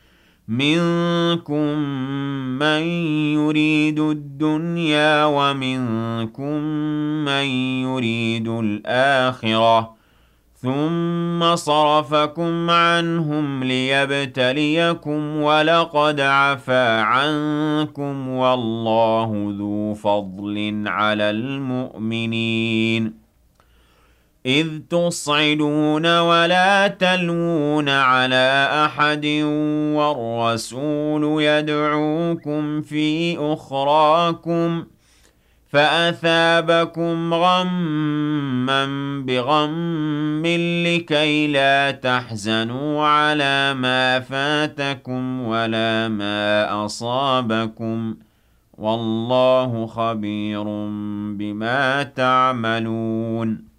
منكم من يريد الدنيا ومنكم من يريد الآخرة ثم صرفكم عنهم ليبتليكم ولقد عفا عنكم والله ذو فضل على المؤمنين إذ تصعدون ولا تلوون على أحد والرسول يدعوكم في أخراكم فأثابكم غما بغم لكي لا تحزنوا على ما فاتكم ولا ما أصابكم والله خبير بما تعملون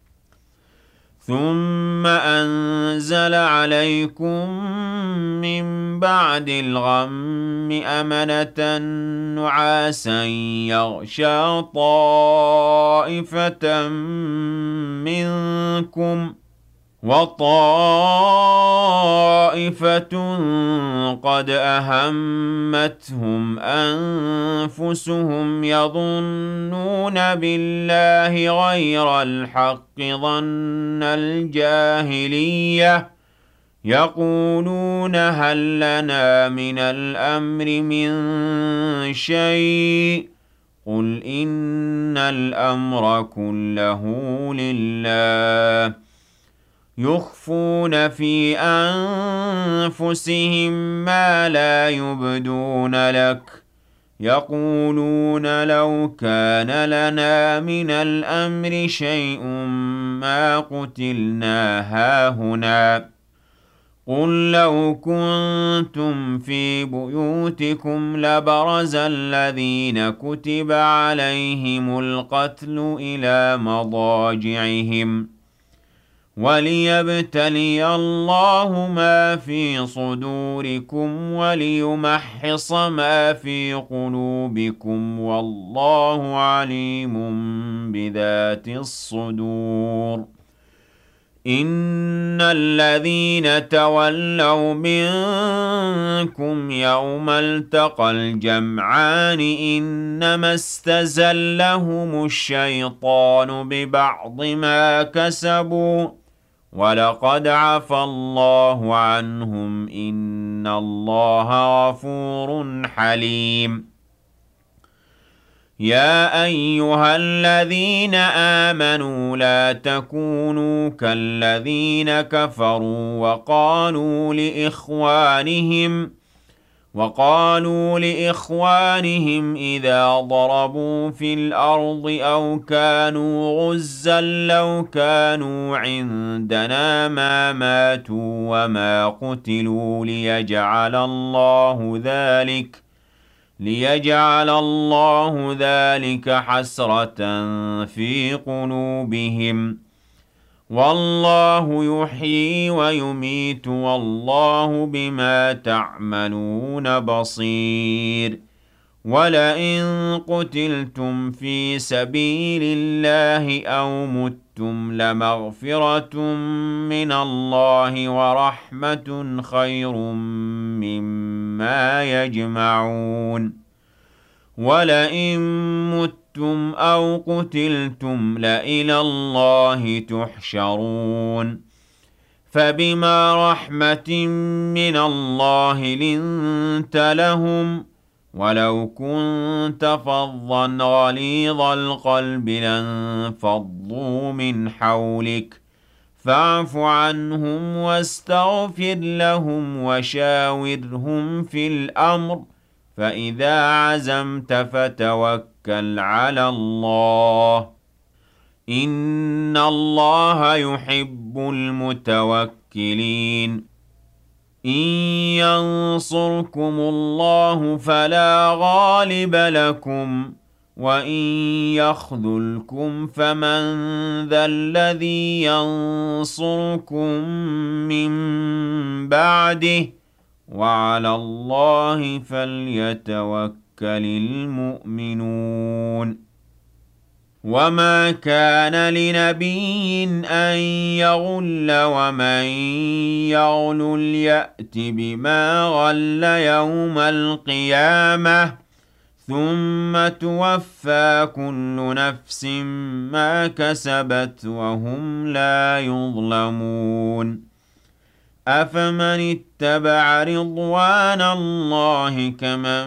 ثم أنزل عليكم من بعد الغم أمنة نعاسا يغشى طائفة منكم وطائفة قد أهمتهم أنفسهم يظنون بالله غير الحق ظن الجاهلية يقولون هل لنا من الأمر من شيء قل إن الأمر كله لله يخفون في أنفسهم ما لا يبدون لك يقولون لو كان لنا من الأمر شيء ما قتلنا هاهنا قل لو كنتم في بيوتكم لبرز الذين كتب عليهم القتل إلى مضاجعهم وليبتلي الله ما في صدوركم وليمحص ما في قلوبكم والله عليم بذات الصدور إن الذين تولوا منكم يوم التقى الجمعان إنما استزلهم الشيطان ببعض ما كسبوا ولقد عفى الله عنهم إن الله غفور حليم يا أيها الذين آمنوا لا تكونوا كالذين كفروا وقالوا لإخوانهم وقالوا لإخوانهم إذا ضربوا في الأرض أو كانوا غزا لو كانوا عندنا ما ماتوا وما قتلوا ليجعل الله ذلك ليجعل الله ذلك حسرة في قلوبهم والله يحيي ويميت والله بما تعملون بصير ولئن قتلتم في سبيل الله أو متم لمغفرة من الله ورحمة خير مما يجمعون ولئن متم أو قتلتم لإلى الله تحشرون فبما رحمة من الله لنت لهم ولو كنت فظا غليظ القلب لانفضوا من حولك فاعف عنهم واستغفر لهم وشاورهم في الأمر فإذا عزمت فتوكل على الله إن الله يحب المتوكلين إن ينصركم الله فلا غالب لكم وإن يخذلكم فمن ذا الذي ينصركم من بعده وعلى الله فليتوكل المؤمنون وما كان لنبي أن يغل ومن يغل يأت بما غل يوم القيامة ثم توفى كل نفس ما كسبت وهم لا يظلمون أفمن اتبع رضوان الله كمن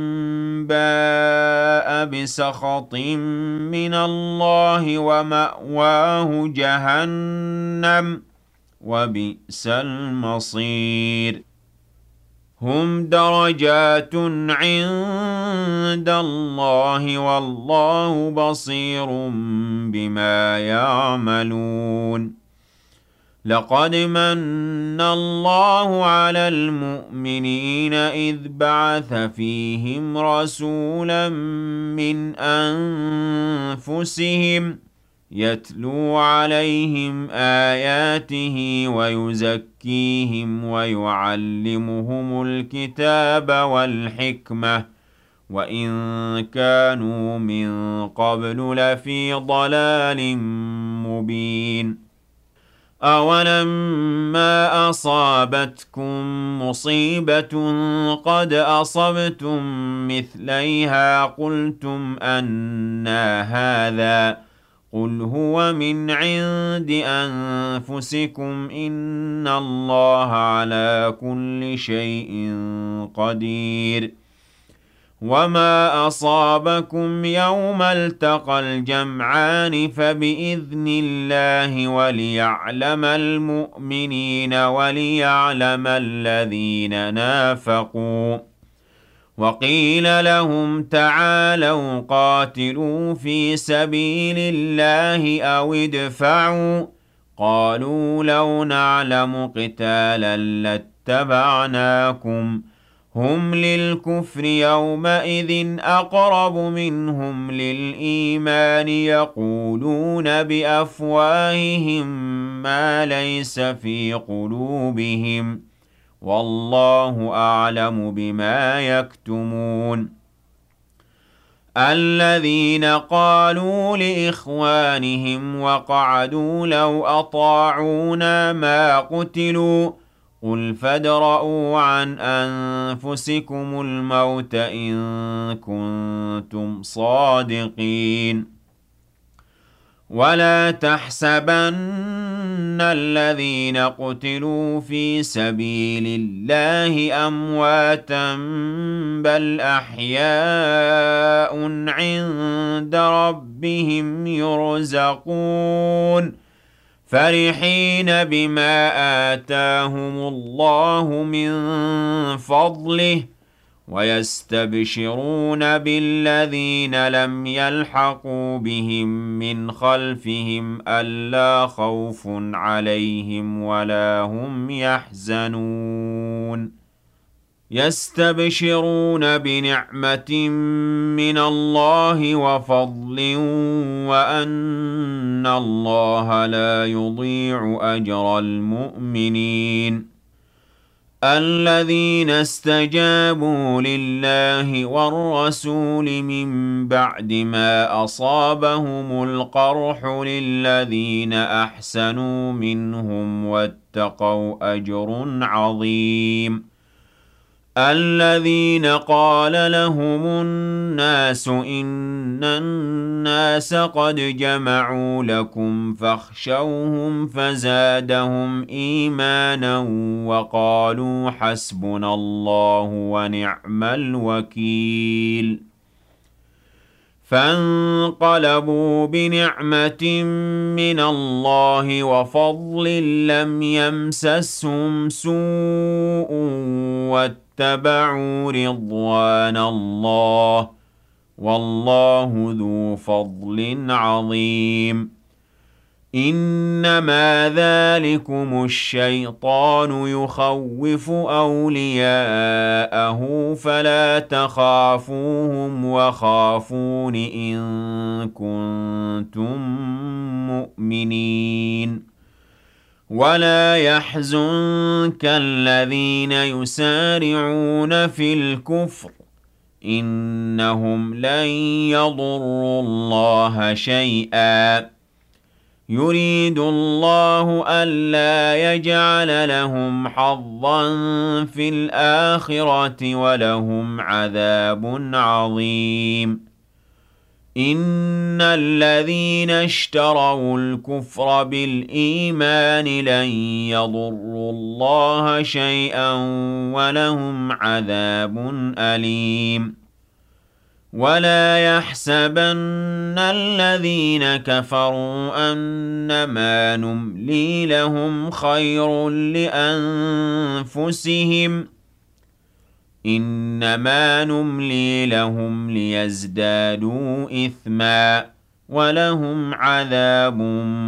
باء بسخط من الله ومأواه جهنم وبئس المصير هم درجات عند الله والله بصير بما يعملون لقد من الله على المؤمنين إذ بعث فيهم رسولا من أنفسهم يتلو عليهم آياته ويزكيهم ويعلمهم الكتاب والحكمة وإن كانوا من قبل لفي ضلال مبين أولما أصابتكم مصيبة قد أصبتم مثليها قلتم أنى هذا قل هو من عند أنفسكم إن الله على كل شيء قدير وما أصابكم يوم التقى الجمعان فبإذن الله وليعلم المؤمنين وليعلم الذين نافقوا وقيل لهم تعالوا قاتلوا في سبيل الله أو ادفعوا قالوا لو نعلم قتالا لاتبعناكم هم للكفر يومئذ أقرب منهم للإيمان يقولون بأفواههم ما ليس في قلوبهم والله أعلم بما يكتمون الذين قالوا لإخوانهم وقعدوا لو أطاعونا ما قتلوا قل فادرءوا عن أنفسكم الموت إن كنتم صادقين ولا تحسبن الذين قتلوا في سبيل الله أمواتا بل أحياء عند ربهم يرزقون فرحين بما آتاهم الله من فضله ويستبشرون بالذين لم يلحقوا بهم من خلفهم ألا خوف عليهم ولا هم يحزنون يستبشرون بنعمة من الله وفضل وأن الله لا يضيع أجر المؤمنين الذين استجابوا لله والرسول من بعد ما أصابهم القرح للذين أحسنوا منهم واتقوا أجر عظيم الذين قال لهم الناس إن الناس قد جمعوا لكم فاخشوهم فزادهم إيمانا وقالوا حسبنا الله ونعم الوكيل فانقلبوا بنعمة من الله وفضل لم يمسسهم سوء واتبعوا رضوان الله والله ذو فضل عظيم إنما ذلكم الشيطان يخوف أولياءه فلا تخافوهم وخافون إن كنتم مؤمنين ولا يحزنك الذين يسارعون في الكفر إنهم لن يضروا الله شيئا يريد الله ألا يجعل لهم حظا في الآخرة ولهم عذاب عظيم إن الذين اشتروا الكفر بالإيمان لن يضروا الله شيئا ولهم عذاب أليم ولا يحسبن الذين كفروا أنما نملي لهم خير لأنفسهم إنما نملي لهم ليزدادوا إثما ولهم عذاب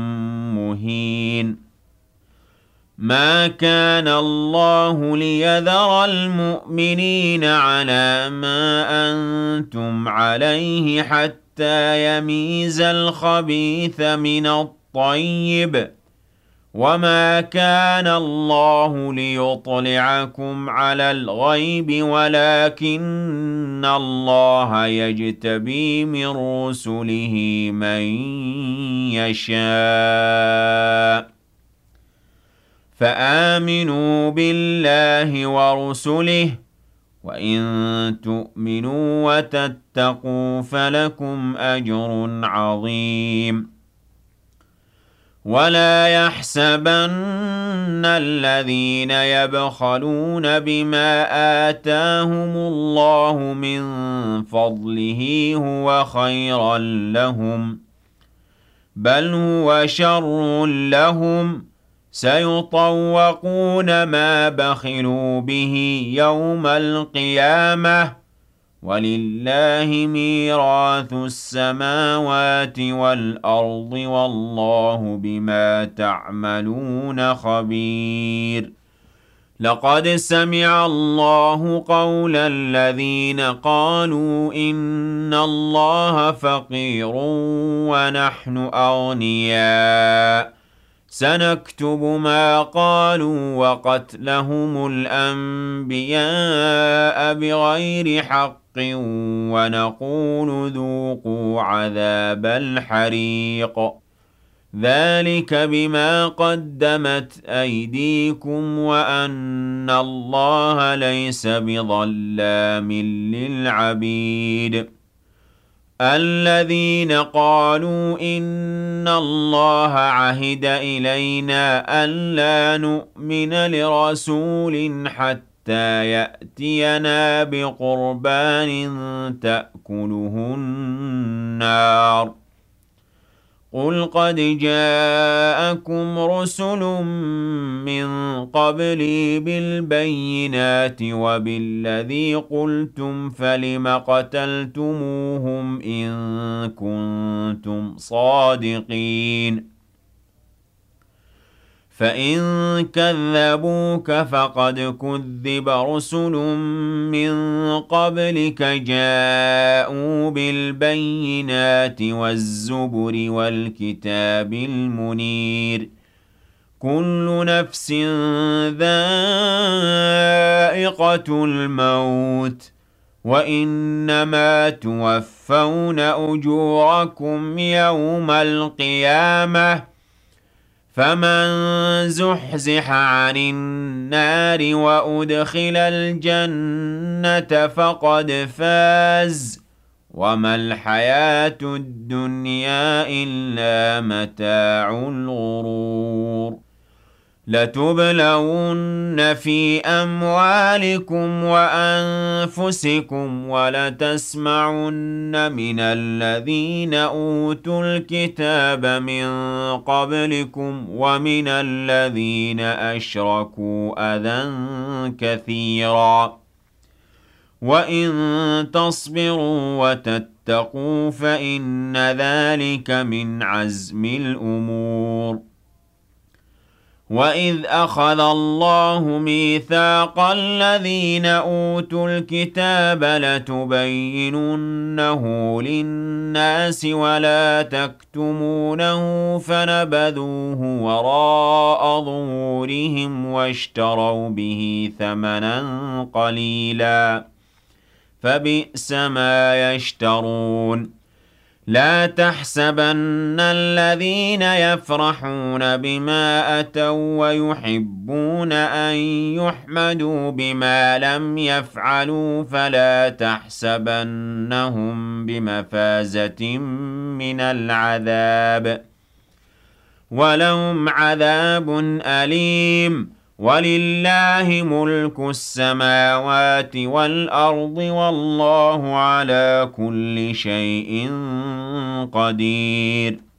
مهين ما كان الله ليذر المؤمنين على ما أنتم عليه حتى يميز الخبيث من الطيب وما كان الله ليطلعكم على الغيب ولكن الله يجتبي من رسله من يشاء فآمنوا بالله ورسله وإن تؤمنوا وتتقوا فلكم أجر عظيم ولا يحسبن الذين يبخلون بما آتاهم الله من فضله هو خيرا لهم بل هو شر لهم سيطوقون ما بخلوا به يوم القيامة ولله ميراث السماوات والأرض والله بما تعملون خبير لقد سمع الله قول الذين قالوا إن الله فقير ونحن أغنياء سنكتب ما قالوا وقتلهم الأنبياء بغير حق ونقول ذوقوا عذاب الحريق ذلك بما قدمت أيديكم وأن الله ليس بظلام للعبيد الذين قالوا إن الله عهد إلينا ألا نؤمن لرسول حتى يأتينا بقربان تأكله النار قل قد جاءكم رسل من قبلي بالبينات وبالذي قلتم فلم قتلتموهم إن كنتم صادقين فإن كذبوك فقد كذب رسل من قبلك جاءوا بالبينات والزبر والكتاب المنير كل نفس ذائقة الموت وإنما توفون أجوركم يوم القيامة فمن زحزح عن النار وأدخل الجنة فقد فاز وما الحياة الدنيا إلا متاع الغرور لتبلون في أموالكم وأنفسكم ولتسمعن من الذين أوتوا الكتاب من قبلكم ومن الذين أشركوا أذى كثيرا وإن تصبروا واتقوا فإن ذلك من عزم الأمور. وَإِذْ أَخَذَ اللَّهُ مِيثَاقَ الَّذِينَ أُوتُوا الْكِتَابَ لَتُبَيِّنُنَّهُ لِلنَّاسِ وَلَا تَكْتُمُونَهُ فَنَبَذُوهُ وَرَاءَ ظُهُورِهِمْ وَاشْتَرَوْا بِهِ ثَمَنًا قَلِيلًا فَبِئْسَ مَا يَشْتَرُونَ. لا تحسبن الذين يفرحون بما أتوا ويحبون أن يحمدوا بما لم يفعلوا فلا تحسبنهم بمفازة من العذاب ولهم عذاب أليم. وَلِلَّهِ مُلْكُ السَّمَاوَاتِ وَالْأَرْضِ وَاللَّهُ عَلَى كُلِّ شَيْءٍ قَدِيرٌ.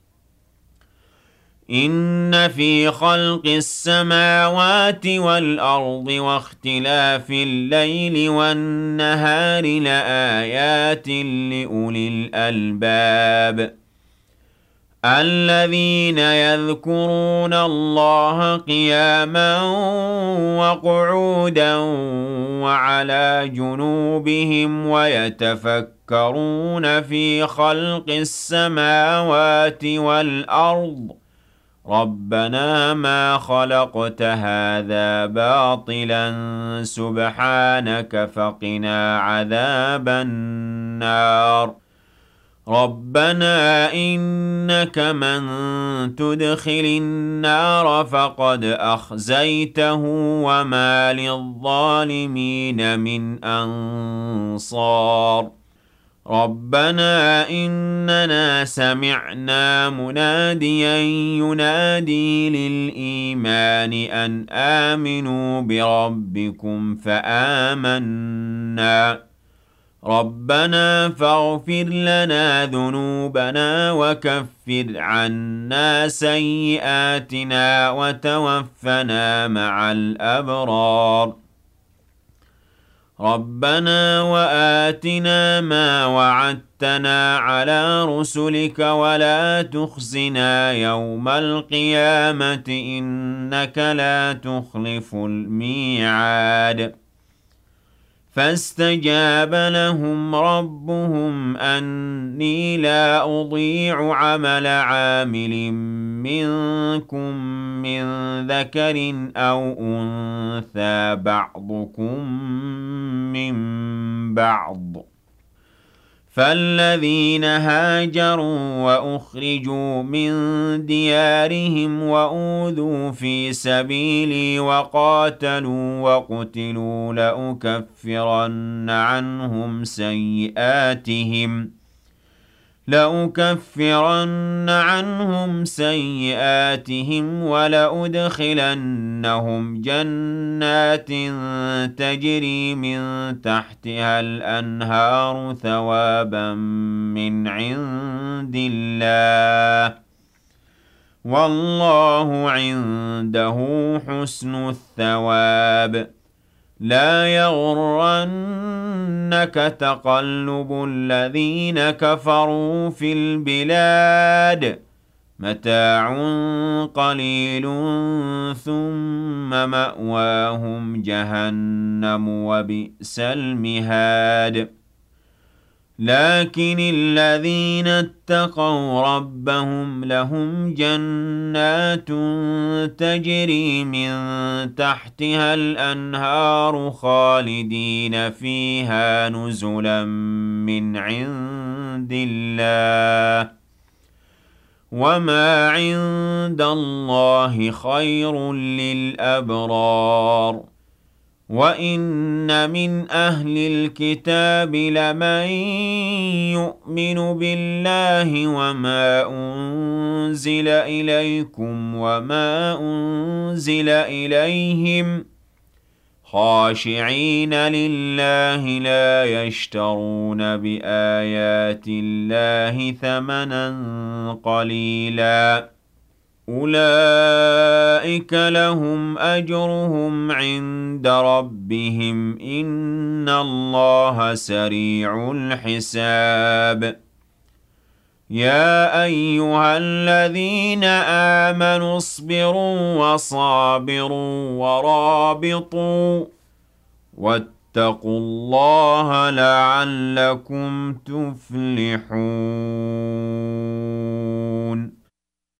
إِنَّ فِي خَلْقِ السَّمَاوَاتِ وَالْأَرْضِ وَاخْتِلَافِ اللَّيْلِ وَالنَّهَارِ لَآيَاتٍ لِأُولِي الْأَلْبَابِ الَّذِينَ يَذْكُرُونَ اللَّهَ قِيَامًا وَقُعُودًا وَعَلَى جُنُوبِهِمْ وَيَتَفَكَّرُونَ فِي خَلْقِ السَّمَاوَاتِ وَالْأَرْضِ رَبَّنَا مَا خَلَقْتَ هَذَا بَاطِلًا سُبْحَانَكَ فَقِنَا عَذَابَ النَّارِ. رَبَّنَا إِنَّكَ مَن تُدْخِلِ النَّارَ فَقَدْ أَخْزَيْتَهُ وَمَا لِلظَّالِمِينَ مِنْ أَنصَارٍ. رَبَّنَا إِنَّنَا سَمِعْنَا مُنَادِيًا يُنَادِي لِلْإِيمَانِ أَنْ آمِنُوا بِرَبِّكُمْ فَآمَنَّا رَبَّنَا فَاغْفِرْ لَنَا ذُنُوبَنَا وَكَفِّرْ عَنَّا سَيِّئَاتِنَا وَتَوَفَّنَا مَعَ الْأَبْرَارِ. رَبَّنَا وَآتِنَا مَا وَعَدتَّنَا عَلَى رُسُلِكَ وَلَا تُخْزِنَا يَوْمَ الْقِيَامَةِ إِنَّكَ لَا تُخْلِفُ الْمِيعَادَ. فَاسْتَجَابَ لَهُمْ رَبُّهُمْ أَنِّي لَا أُضِيعُ عَمَلَ عَامِلٍ مِّنكُم مِّن ذَكَرٍ أَوْ أُنثَىٰ بَعْضُكُم مِّن بَعْضٍ. فَالَّذِينَ هَاجَرُوا وَأُخْرِجُوا مِن دِيَارِهِمْ وَأُوذُوا فِي سَبِيلِي وَقَاتَلُوا وَقُتِلُوا لَأُكَفِّرَنَّ عَنْهُمْ سَيِّئَاتِهِمْ لَأُكَفِّرَنَّ عَنْهُمْ سَيِّئَاتِهِمْ وَلَأُدْخِلَنَّهُمْ جَنَّاتٍ تَجْرِي مِن تَحْتِهَا الْأَنْهَارُ ثَوَابًا مِّنْ عِندِ اللَّهِ وَاللَّهُ عِندَهُ حُسْنُ الثَّوَابِ. لَا يَغُرَّنَّكَ تَقَلُّبُ الَّذِينَ كَفَرُوا فِي الْبِلَادِ مَتَاعٌ قَلِيلٌ ثُمَّ مَأْوَاهُمْ جَهَنَّمُ وَبِئْسَ الْمِهَادُ. لكن الذين اتقوا ربهم لهم جنات تجري من تحتها الأنهار خالدين فيها نزلا من عند الله وما عند الله خير للأبرار. وَإِنَّ مِنْ أَهْلِ الْكِتَابِ لَمَن يُؤْمِنُ بِاللَّهِ وَمَا أُنزِلَ إِلَيْكُمْ وَمَا أُنزِلَ إِلَيْهِمْ خَاشِعِينَ لِلَّهِ لَا يَشْتَرُونَ بِآيَاتِ اللَّهِ ثَمَنًا قَلِيلًا. أُولَئِكَ أولئك لهم أجرهم عند ربهم إن الله سريع الحساب يا أيها الذين آمنوا اصبروا وصابروا ورابطوا واتقوا الله لعلكم تفلحون